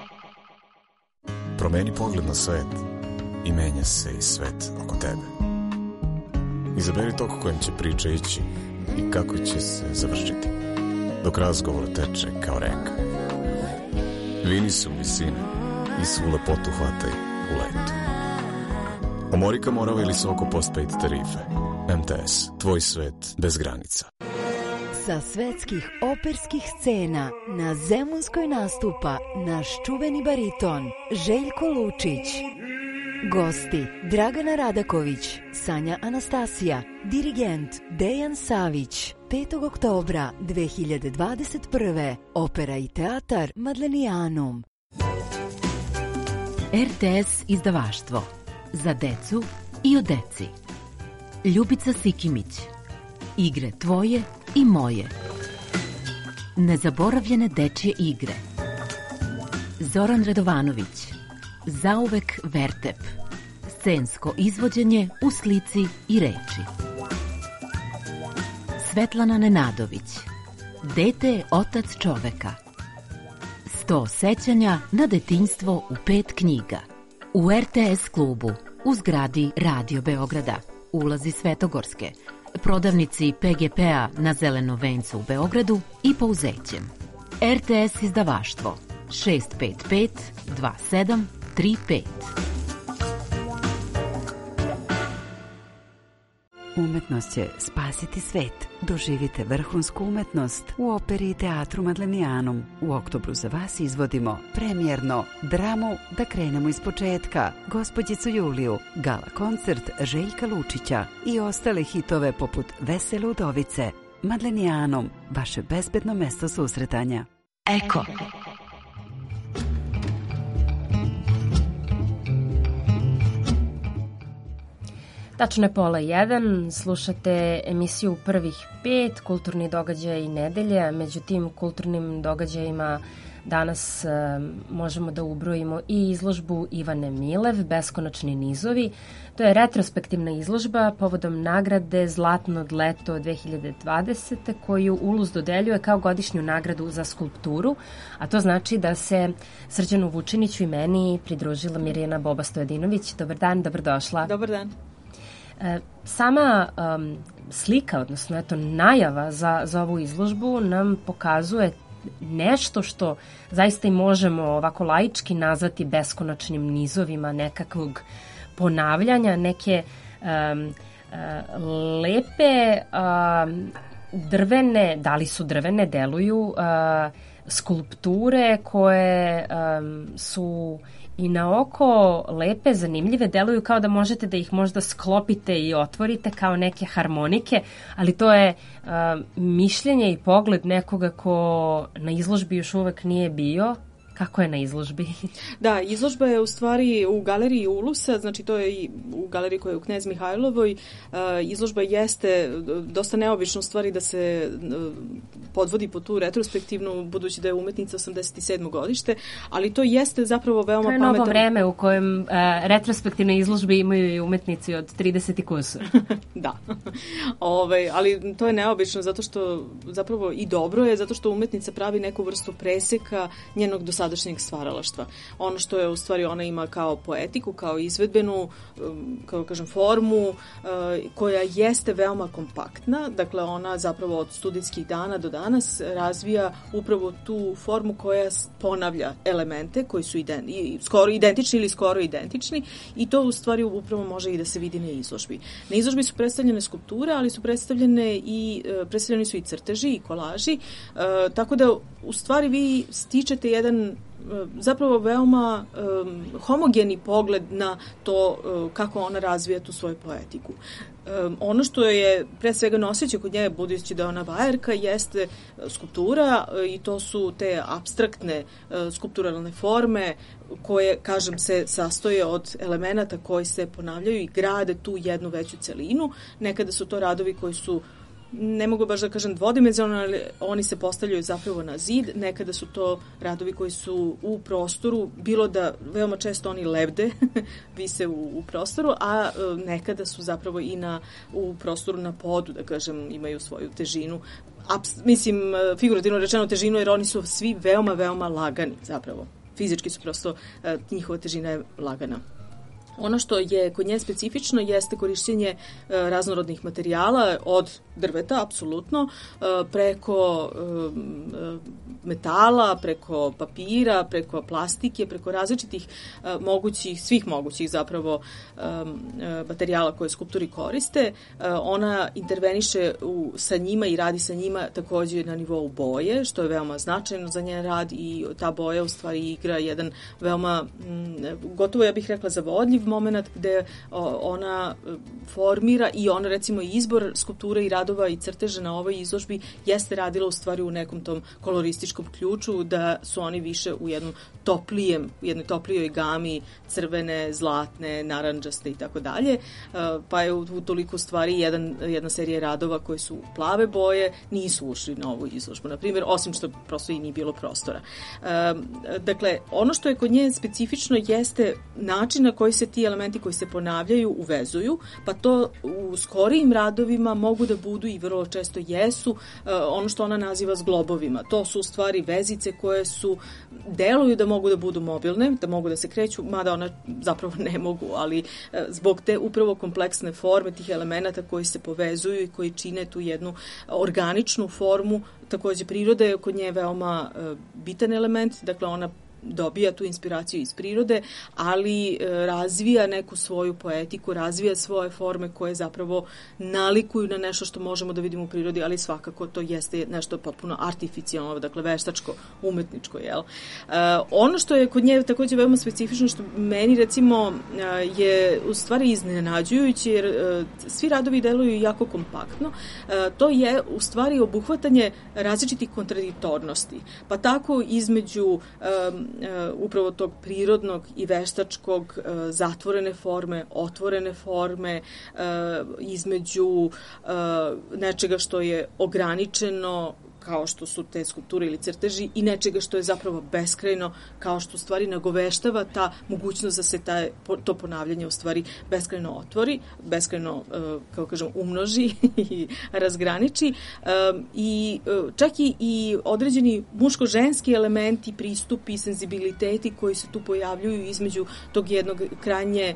Promeni pogled na svet i menja se i svet oko tebe. Izaberi tok kojim će priča ići i kako će se završiti, dok razgovor teče kao reka. Vini se u visine i svu lepotu hvataj u letu. Omorika Morava ili Soko postpaid tarife. MTS, tvoj svet bez granica. Sa svetskih operskih scena na Zemunskoj nastupa naš čuveni bariton Željko Lučić. Gosti Dragana Radaković, Sanja Anastasija, dirigent Dejan Savić. 5. oktobra 2021. Opera i teatar Madlenijanum. RTS izdavaštvo. Za decu i o deci. Ljubica Sikimić. Igre tvoje i moje. Nezaboravljene dečje igre. Zoran Radovanović. Zauvek Vertep. Scensko izvođenje u slici i reči. Svetlana Nenadović. Dete je otac čoveka. 100 sećanja na detinjstvo u 5 knjiga. U RTS klubu u zgradi Radio Beograda, ulazi Svetogorske, prodavnici PGP-a na Zelenom vencu u Beogradu i Pouzećem. RTS izdavaštvo 655 2735. Umetnost će spasiti svet. Doživite vrhunsku umetnost u operi i teatru Madlenijanum. U oktobru za vas izvodimo premijerno dramu Da krenemo iz početka, Gospođicu Juliju, gala koncert Željka Lučića i ostale hitove poput Vesele udovice. Madlenijanum, vaše bezbedno mesto susretanja. Eko. Tačno je 12:01, slušate emisiju Prvih 5, kulturni događaj nedelje. Među tim kulturnim događajima danas možemo da ubrojimo i izložbu Ivane Milev, Beskonačni nizovi. To je retrospektivna izložba povodom nagrade Zlatno leto 2020. koju Ulus dodeljuje kao godišnju nagradu za skulpturu, a to znači da se Srđanu Vučiniću i meni pridružila Mirjana Boba Stojadinović. Dobar dan, dobrodošla. Dobar dan. Sama slika, odnosno najava za ovu izložbu nam pokazuje nešto što zaista i možemo ovako laički nazvati beskonačnim nizovima nekakvog ponavljanja, neke lepe drvene, da li su drvene, deluju skulpture koje su i na oko lepe, zanimljive, deluju kao da možete da ih možda sklopite i otvorite kao neke harmonike, ali to je mišljenje i pogled nekoga ko na izložbi još uvek nije bio. Kako je na izložbi? Da, izložba je u stvari u galeriji Ulusa, znači to je i u galeriji koja je u Knez Mihajlovoj. Izložba jeste dosta neobično u stvari da se podvodi po tu retrospektivnu, budući da je umetnica 87. godište, ali to jeste zapravo veoma pametan... To je novo vreme u kojem retrospektivne izložbe imaju i umetnici od 30 i kusur. Da, ali to je neobično zato što zapravo i dobro je, zato što umetnica pravi neku vrstu preseka njenog dosadašnjeg stvaralaštva. Ono što je u stvari ona ima kao poetiku, kao izvedbenu, kao kažem formu, koja jeste veoma kompaktna, dakle ona zapravo od studijskih dana do danas razvija upravo tu formu koja ponavlja elemente koji su skoro identični ili skoro identični i to u stvari upravo može i da se vidi na izložbi. Na izložbi su predstavljene skulpture, ali su predstavljeni su i crteži i kolaži, tako da u stvari vi stičete jedan zapravo veoma homogeni pogled na to kako ona razvija tu svoju poetiku. Ono što je pre svega noseće kod nje, budući da je ona vajerka, jeste skulptura i to su te apstraktne skulpturalne forme koje, kažem, se sastoje od elemenata koji se ponavljaju i grade tu jednu veću celinu. Nekada su to radovi koji su ne mogu baš da kažem dvodimenzionalni, ali oni se postavljaju zapravo na zid. Nekada su to radovi koji su u prostoru, bilo da veoma često oni lebde, vise u prostoru, a nekada su zapravo i u prostoru na podu, da kažem, imaju svoju težinu. Mislim, figurativno rečeno težinu, jer oni su svi veoma, veoma lagani zapravo. Fizički su prosto, njihova težina je lagana. Ono što je kod nje specifično jeste korišćenje raznorodnih materijala, od drveta, apsolutno, preko metala, preko papira, preko plastike, preko različitih svih mogućih zapravo materijala koje skulptori koriste. Ona interveniše sa njima i radi sa njima takođe na nivou boje, što je veoma značajno za njen rad, i ta boja u stvari igra jedan veoma, gotovo ja bih rekla, zavodljiv moment gde ona formira, i ona recimo izbor skulpture i radova i crteža na ovoj izložbi jeste radila u stvari u nekom tom kolorističkom ključu, da su oni više u jednoj toplijoj gami, crvene, zlatne, narandžaste i tako dalje, pa je u toliko stvari jedna serija radova koji su plave boje nisu ušli na ovu izložbu, na primjer, osim što prosto i nije bilo prostora. Dakle, ono što je kod nje specifično jeste način na koji se ti elementi koji se ponavljaju uvezuju, pa to u skorijim radovima mogu da budu i vrlo često jesu ono što ona naziva zglobovima. To su u stvari vezice koje deluju da mogu da budu mobilne, da mogu da se kreću, mada ona zapravo ne mogu, ali zbog te upravo kompleksne forme tih elemenata koji se povezuju i koji čine tu jednu organičnu formu. Takođe, priroda je kod nje veoma bitan element, dakle ona dobija tu inspiraciju iz prirode, ali razvija neku svoju poetiku, razvija svoje forme koje zapravo nalikuju na nešto što možemo da vidimo u prirodi, ali svakako to jeste nešto potpuno artificijalno, dakle veštačko, umetničko, jel? Ono što je kod nje takođe veoma specifično, što meni recimo je u stvari iznenađujuće, jer svi radovi deluju jako kompaktno, to je u stvari obuhvatanje različitih kontradiktornosti, pa tako između upravo tog prirodnog i veštačkog, zatvorene forme, otvorene forme, između nečega što je ograničeno, kao što su te skulpture ili crteži, i nečega što je zapravo beskrajno, kao što u stvari nagoveštava ta mogućnost da se to ponavljanje u stvari beskrajno otvori, beskrajno, kao kažem, umnoži i razgraniči, i čak i određeni muško-ženski elementi, pristupi, senzibiliteti koji se tu pojavljuju između tog jednog krajnje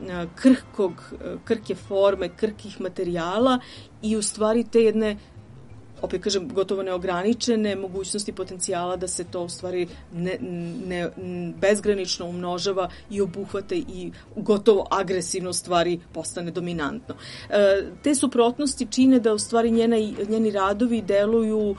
krhke forme, krhkih materijala, i u stvari te jedne, opet kažem, gotovo neograničene mogućnosti potencijala da se to u stvari ne bezgranično umnožava i obuhvate i gotovo agresivno u stvari postane dominantno. Te suprotnosti čine da u stvari njeni radovi deluju,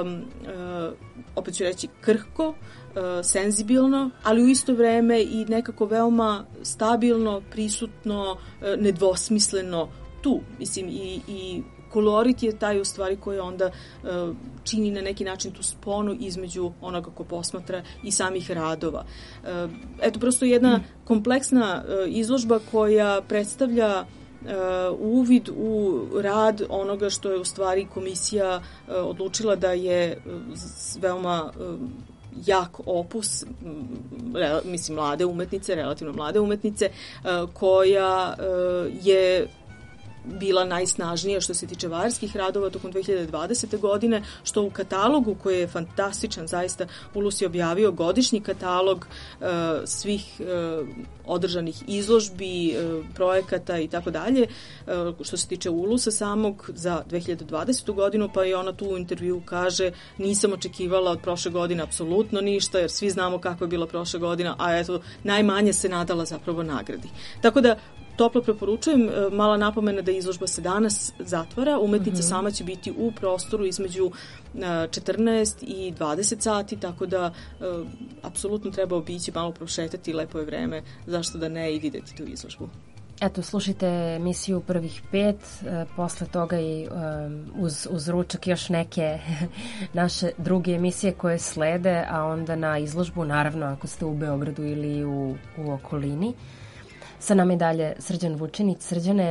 opet ću reći, krhko, senzibilno, ali u isto vreme i nekako veoma stabilno, prisutno, nedvosmisleno tu. Mislim, i kolorit je taj u stvari koji onda čini na neki način tu sponu između onoga ko posmatra i samih radova. Eto, prosto jedna kompleksna izložba koja predstavlja uvid u rad onoga što je u stvari komisija odlučila da je veoma jak opus, mislim, mlade umetnice, relativno mlade umetnice, koja je bila najsnažnija što se tiče vajarskih radova tokom 2020. godine, što u katalogu koji je fantastičan, zaista Ulus je objavio godišnji katalog svih održanih izložbi, projekata i tako dalje, što se tiče Ulusa samog za 2020. godinu, pa i ona tu u intervju kaže: nisam očekivala od prošle godine apsolutno ništa, jer svi znamo kako je bila prošla godina, a eto, najmanje se nadala zapravo nagradi. Tako da toplo preporučujem. Mala napomena da izložba se danas zatvara. Umetnica sama će biti u prostoru između 14 i 20 sati, tako da apsolutno treba obići, malo prošetati, lepo je vreme, zašto da ne, i videti tu izložbu. Eto, slušajte emisiju Prvih 5, posle toga i uz ručak još neke naše druge emisije koje slede, a onda na izložbu, naravno, ako ste u Beogradu ili u okolini. Sa nama je dalje Srđan Vučinić. Srđane,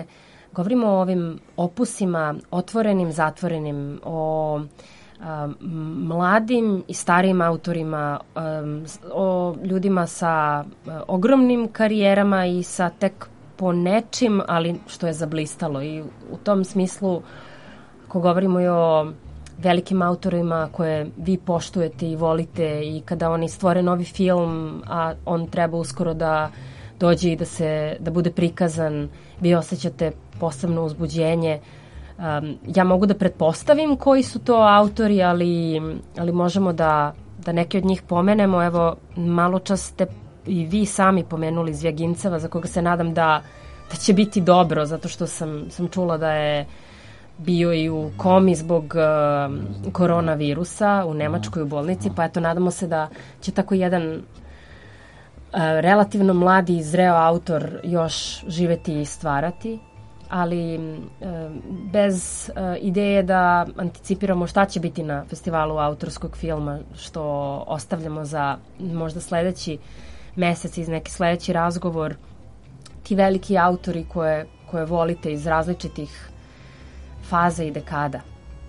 govorimo o ovim opusima otvorenim, zatvorenim, o mladim i starijim autorima, o ljudima sa ogromnim karijerama i sa tek po nečim, ali što je zablistalo. I u tom smislu, ako govorimo i o velikim autorima koje vi poštujete i volite i kada oni stvore novi film, a on treba uskoro da dođe i da bude prikazan, vi osjećate posebno uzbuđenje. Ja mogu da pretpostavim koji su to autori, ali možemo da neke od njih pomenemo. Evo, malo čas ste i vi sami pomenuli Zvjaginceva, za koga se nadam da će biti dobro, zato što sam čula da je bio i u komi zbog koronavirusa u Nemačkoj u bolnici, pa eto, nadamo se da će tako jedan relativno mladi i zreo autor još živeti i stvarati, ali bez ideje da anticipiramo šta će biti na festivalu autorskog filma, što ostavljamo za možda sledeći mesec, iz neki sledeći razgovor. Ti veliki autori koje volite iz različitih faza i dekada.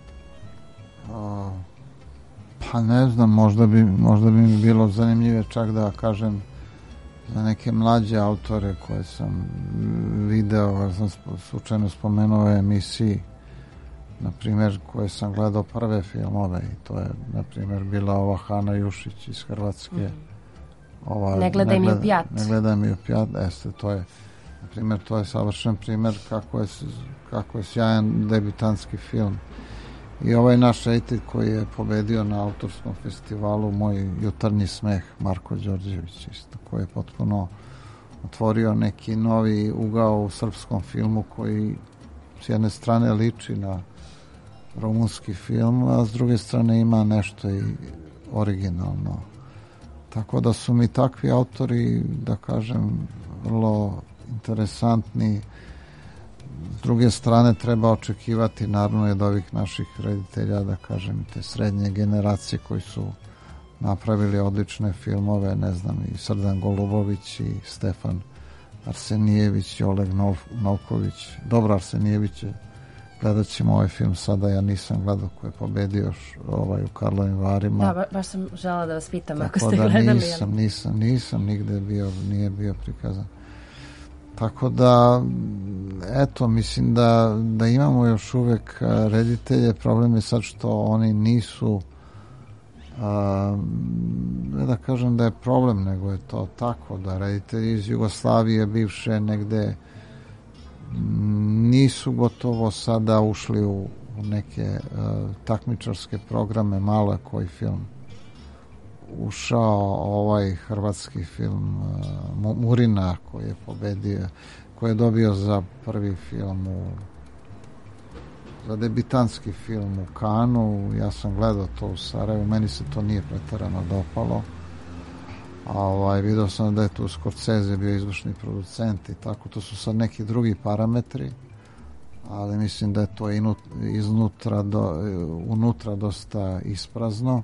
Pa ne znam, možda bi mi bilo zanimljivo čak da kažem za neke mlađe autore koje sam video, sam slučajno spomenuo u emisiji, na primjer, koje sam gledao prve filmove, i to je, na primjer, bila ova Hana Jušić iz Hrvatske. Ne gledaj mi u pjat. Ne gledaj mi u pjat, to je, na primjer, to je savršen primjer kako je sjajan debitantski film. I ovaj naš reditelj koji je pobedio na autorskom festivalu, Moj jutarnji smeh, Marko Đorđević, isto, koji je potpuno otvorio neki novi ugao u srpskom filmu koji s jedne strane liči na rumunski film, a s druge strane ima nešto i originalno. Tako da su mi takvi autori, da kažem, vrlo interesantni. S druge strane treba očekivati naravno i od ovih naših reditelja, da kažem, te srednje generacije koji su napravili odlične filmove, ne znam, i Srdan Golubović i Stefan Arsenijević i Oleg Novković. Dobro, Arsenijević je, gledat ćemo ovaj film sada, ja nisam gledao, koji je pobedio u Karlovim Varima. Da, baš sam žela da vas pitam ako ste gledali. Nisam nigde bio, nije bio prikazan. Tako da, eto, mislim da imamo još uvek reditelje. Problem je sad što oni nisu, ne da kažem da je problem, nego je to tako, da reditelji iz Jugoslavije bivše negde nisu gotovo sada ušli u neke takmičarske programe. Malo je koji film ušao, ovaj hrvatski film Murina koji je pobedio, koji je dobio za prvi film za debitantski film u Kanu. Ja sam gledao to u Sarajevu, meni se to nije preterano dopalo. Video sam da je tu Scorsese bio izvršni producent i tako, to su sad neki drugi parametri, ali mislim da je to unutra dosta isprazno.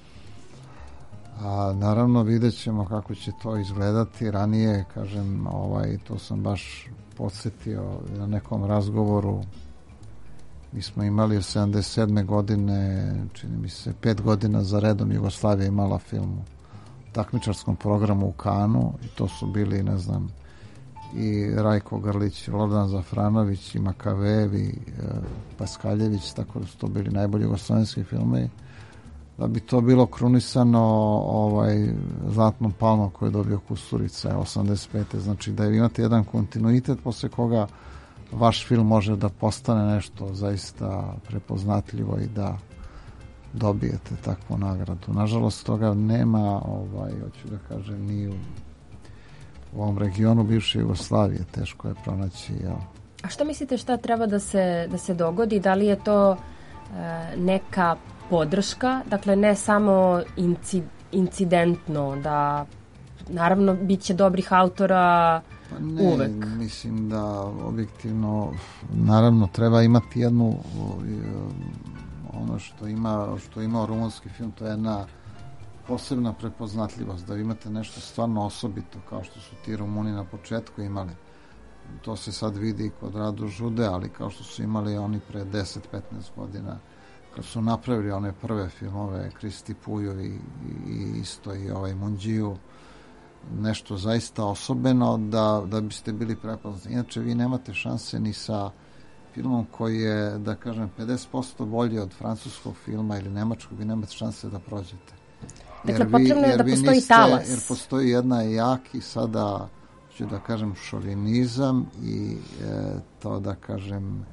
Naravno, vidjet ćemo kako će to izgledati. Ranije, kažem, to sam baš podsjetio na nekom razgovoru. Mi smo imali 77. godine, čini mi se, 5 godina za redom Jugoslavija imala film u takmičarskom programu u Kanu, i to su bili, ne znam, i Rajko Grlić, Lordan Zafranović, i Makavejev, i Paskaljević, tako da su to bili najbolji jugoslovenski filme. Da bi to bilo krunisano Zlatnom palmom koju je dobio Kusturica 85. Znači da imate jedan kontinuitet posle koga vaš film može da postane nešto zaista prepoznatljivo i da dobijete takvu nagradu. Nažalost, toga nema, hoću da kažem, ni u ovom regionu bivše Jugoslavije. Teško je pronaći. A što mislite šta treba da se dogodi? Da li je to neka podrška, dakle ne samo incidentno, da naravno bit će dobrih autora uvek? Mislim da objektivno naravno treba imati jednu ono što ima rumunski film, to je jedna posebna prepoznatljivost, da vi imate nešto stvarno osobito kao što su ti Rumuni na početku imali. to se sad vidi kod Radu Žude, ali kao što su imali oni pre 10-15 godina, kad su napravili one prve filmove, Kristi Puju i isto i ovaj Munđiju, nešto zaista osobeno da biste bili prepoznati. Inače, vi nemate šanse ni sa filmom koji je, da kažem, 50% bolji od francuskog filma ili nemačkog, vi nemate šanse da prođete. Dakle, potrebno je da postoji talas. Jer postoji jedna jaki sada, ću da kažem, šovinizam i to da kažem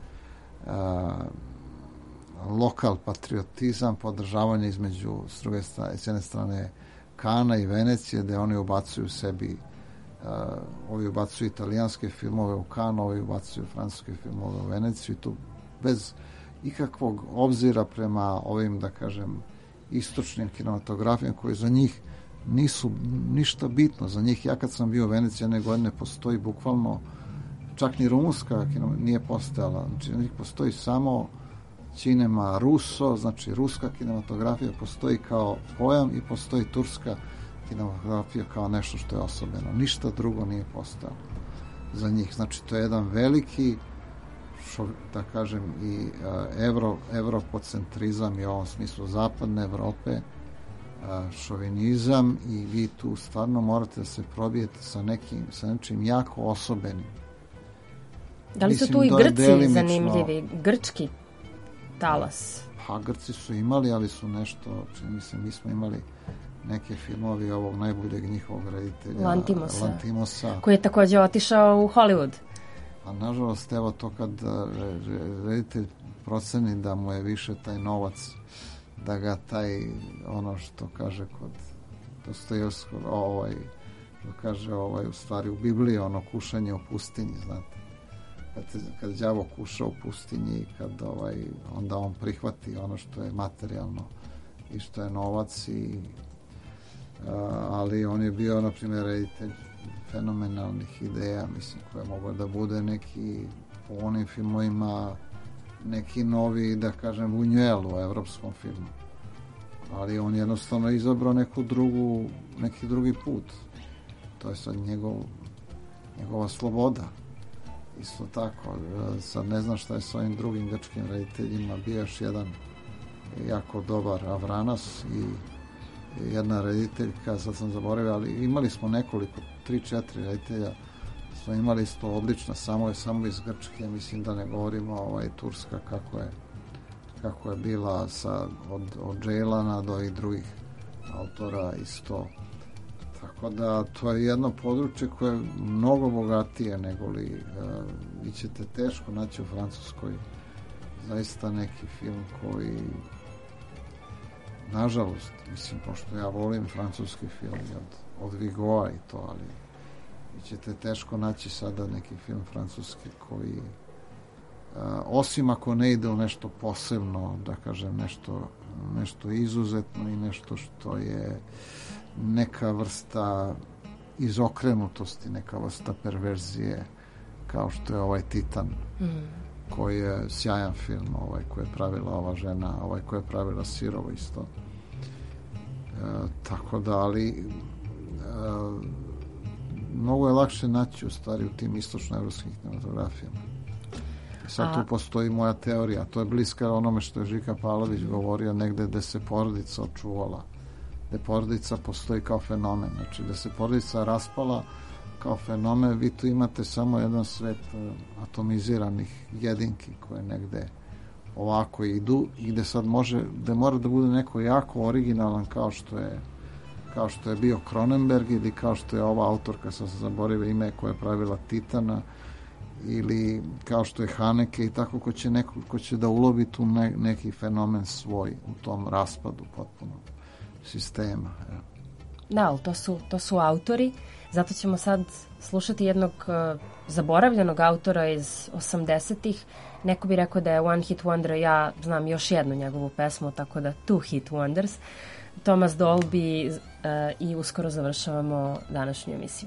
lokal patriotizam, podržavanje između s jedne strane Kana i Venecije, gde oni ubacuju sebi, ovi ubacuju italijanske filmove u Kanu, ovi ubacuju francuske filmove u Veneciju, i tu bez ikakvog obzira prema ovim, da kažem, istočnim kinematografijama koji za njih nisu ništa bitno. Za njih, ja kad sam bio u Veneciji jedne godine, postoji bukvalno, čak ni rumunska nije postojala, znači za njih postoji samo cinema ruso, znači ruska kinematografija postoji kao pojam i postoji turska kinematografija kao nešto što je osobeno. Ništa drugo nije postojalo za njih. Znači to je jedan veliki, da kažem, i evropocentrizam i u ovom smislu zapadne Evrope, šovinizam, i vi tu stvarno morate da se probijete sa nečim jako osobenim. Da li su tu i Grci zanimljivi? Grčki talas? Pa Grci su imali, ali su nešto, mislim, mi smo imali neke filmovi ovog najboljeg njihovog reditelja Lantimosa, koji je takođe otišao u Hollywood. A nažalost, evo to kad reditelj proceni da mu je više taj novac, da ga taj, ono što kaže kod Dostojevskog, da kaže u stvari u Bibliji, ono kušanje u pustinji, znate. Kad đavo kuša u pustinji, kad onda on prihvati ono što je materijalno i što je novac, ali on je bio, na primjer, reditelj fenomenalnih ideja, mislim, koje mogu da bude neki, po onim filmovima, neki novi, da kažem, Buñuel u evropskom filmu. Ali on jednostavno izabrao neki drugi put. To je sad njegova sloboda. Isto tako, sad ne znam šta je s ovim drugim grčkim rediteljima, bio još jedan jako dobar Avranas i jedna rediteljka, sad sam zaboravio, ali imali smo nekoliko, 3-4 reditelja, smo imali isto odlično, samo iz Grčke, mislim da ne govorimo Turska kako je bila od Džejlana do i drugih autora isto. Tako da to je jedno područje koje je mnogo bogatije nego li vi ćete teško naći u Francuskoj zaista neki film koji, nažalost, mislim, pošto ja volim francuski film od Vigoa i to, ali vi ćete teško naći sada neki film francuski koji, osim ako ne ide u nešto posebno, da kažem, nešto izuzetno i nešto što je neka vrsta izokrenutosti, neka vrsta perverzije, kao što je ovaj Titan, koji je sjajan film, koji je pravila ova žena, koji je pravila Sirovo isto. Tako da, ali mnogo je lakše naći u stvari u tim istočnoevropskim kinematografijama. Sad tu postoji moja teorija, to je bliska onome što je Žika Pavlović govorio, negde gde se porodica očuvala, gde porodica postoji kao fenomen, znači da se porodica raspala kao fenomen, vi tu imate samo jedan svet atomiziranih jedinki koje negde ovako idu i gde sad gde mora da bude neko jako originalan kao što je bio Cronenberg ili kao što je ova autorka, sad sam zaboravio ime, koja je pravila Titana, ili kao što je Haneke i tako, ko će da ulovi tu neki fenomen svoj u tom raspadu potpuno sistema. Da, ali to su autori, zato ćemo sad slušati jednog zaboravljenog autora iz 80-ih. Neko bi rekao da je One Hit Wonder, ja znam još jednu njegovu pesmu, tako da Two Hit Wonders, Thomas Dolby, i uskoro završavamo današnju emisiju.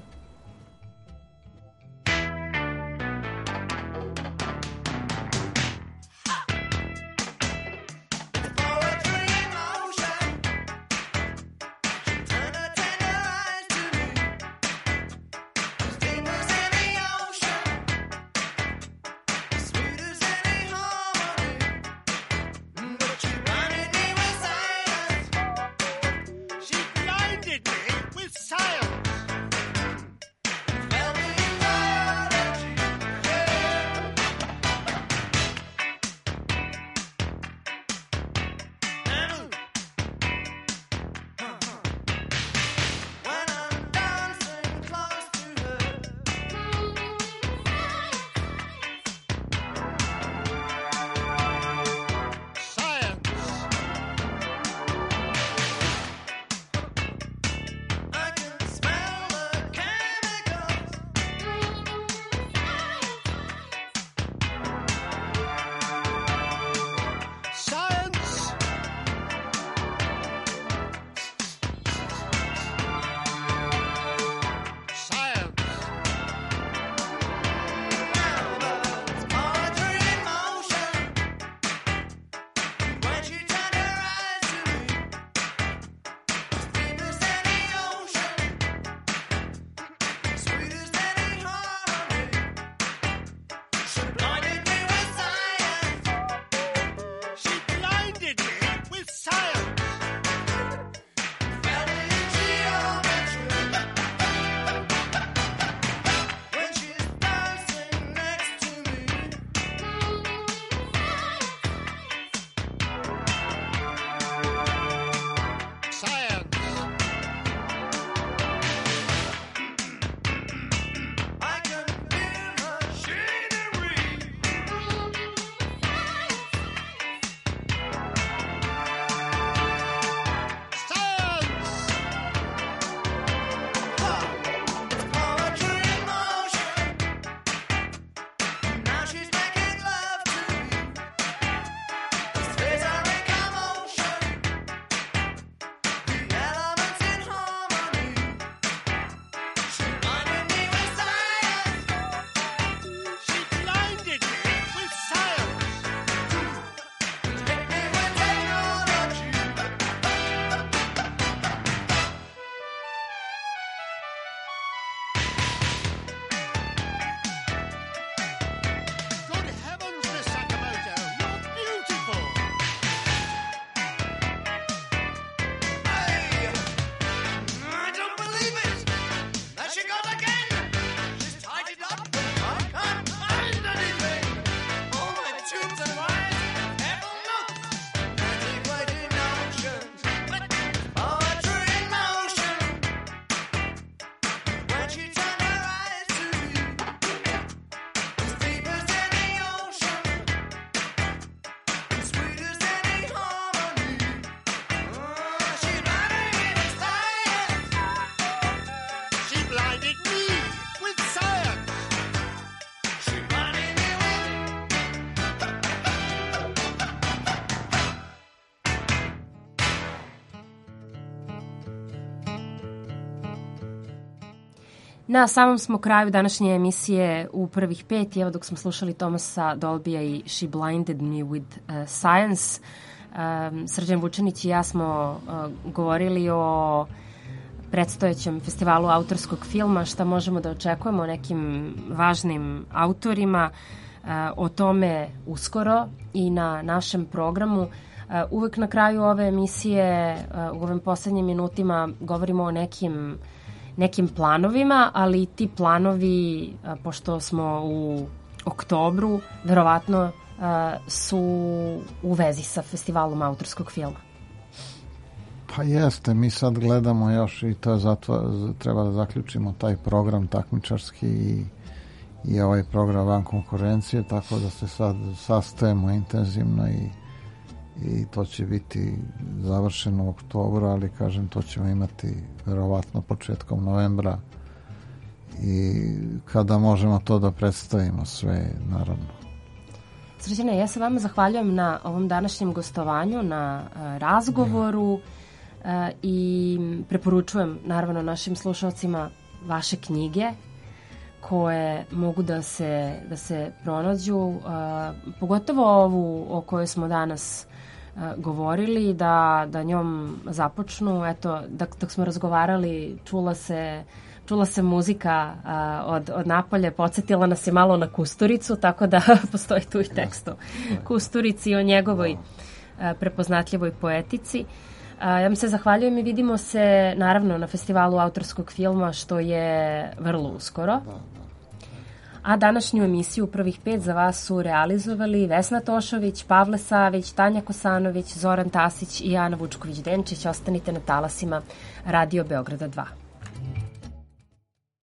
Na samom smo kraju današnje emisije u prvih 5 i evo dok smo slušali Thomasa Dolbya i She Blinded Me With Science, Srđan Vučanić i ja smo govorili o predstojećem festivalu autorskog filma, šta možemo da očekujemo o nekim važnim autorima, o tome uskoro i na našem programu. Uvek na kraju ove emisije, u ovim poslednjim minutima, govorimo o nekim planovima, ali ti planovi, pošto smo u oktobru, verovatno su u vezi sa festivalom autorskog filma. Pa jeste, mi sad gledamo još i to je zato treba da zaključimo taj program takmičarski i ovaj program van konkurencije, tako da se sad sastajemo intenzivno i to će biti završeno u oktobru, ali kažem, to ćemo imati verovatno početkom novembra i kada možemo to da predstavimo sve, naravno. Srđane, ja se vama zahvaljujem na ovom današnjem gostovanju, na razgovoru i preporučujem naravno našim slušalcima vaše knjige koje mogu da se pronađu, pogotovo ovu o kojoj smo danas govorili, da njom započnu. Eto, dok smo razgovarali, čula se muzika od napolje, podsjetila nas je malo na Kusturicu, tako da postoji tu i tekst o Kusturici i o njegovoj prepoznatljivoj poetici. Ja vam se zahvaljujem i vidimo se naravno na festivalu autorskog filma, što je vrlo uskoro. A današnju emisiju prvih 5 za vas su realizovali Vesna Tošović, Pavle Savić, Tanja Kosanović, Zoran Tasić i Ana Vučković-Denčić. Ostanite na talasima Radio Beograda 2.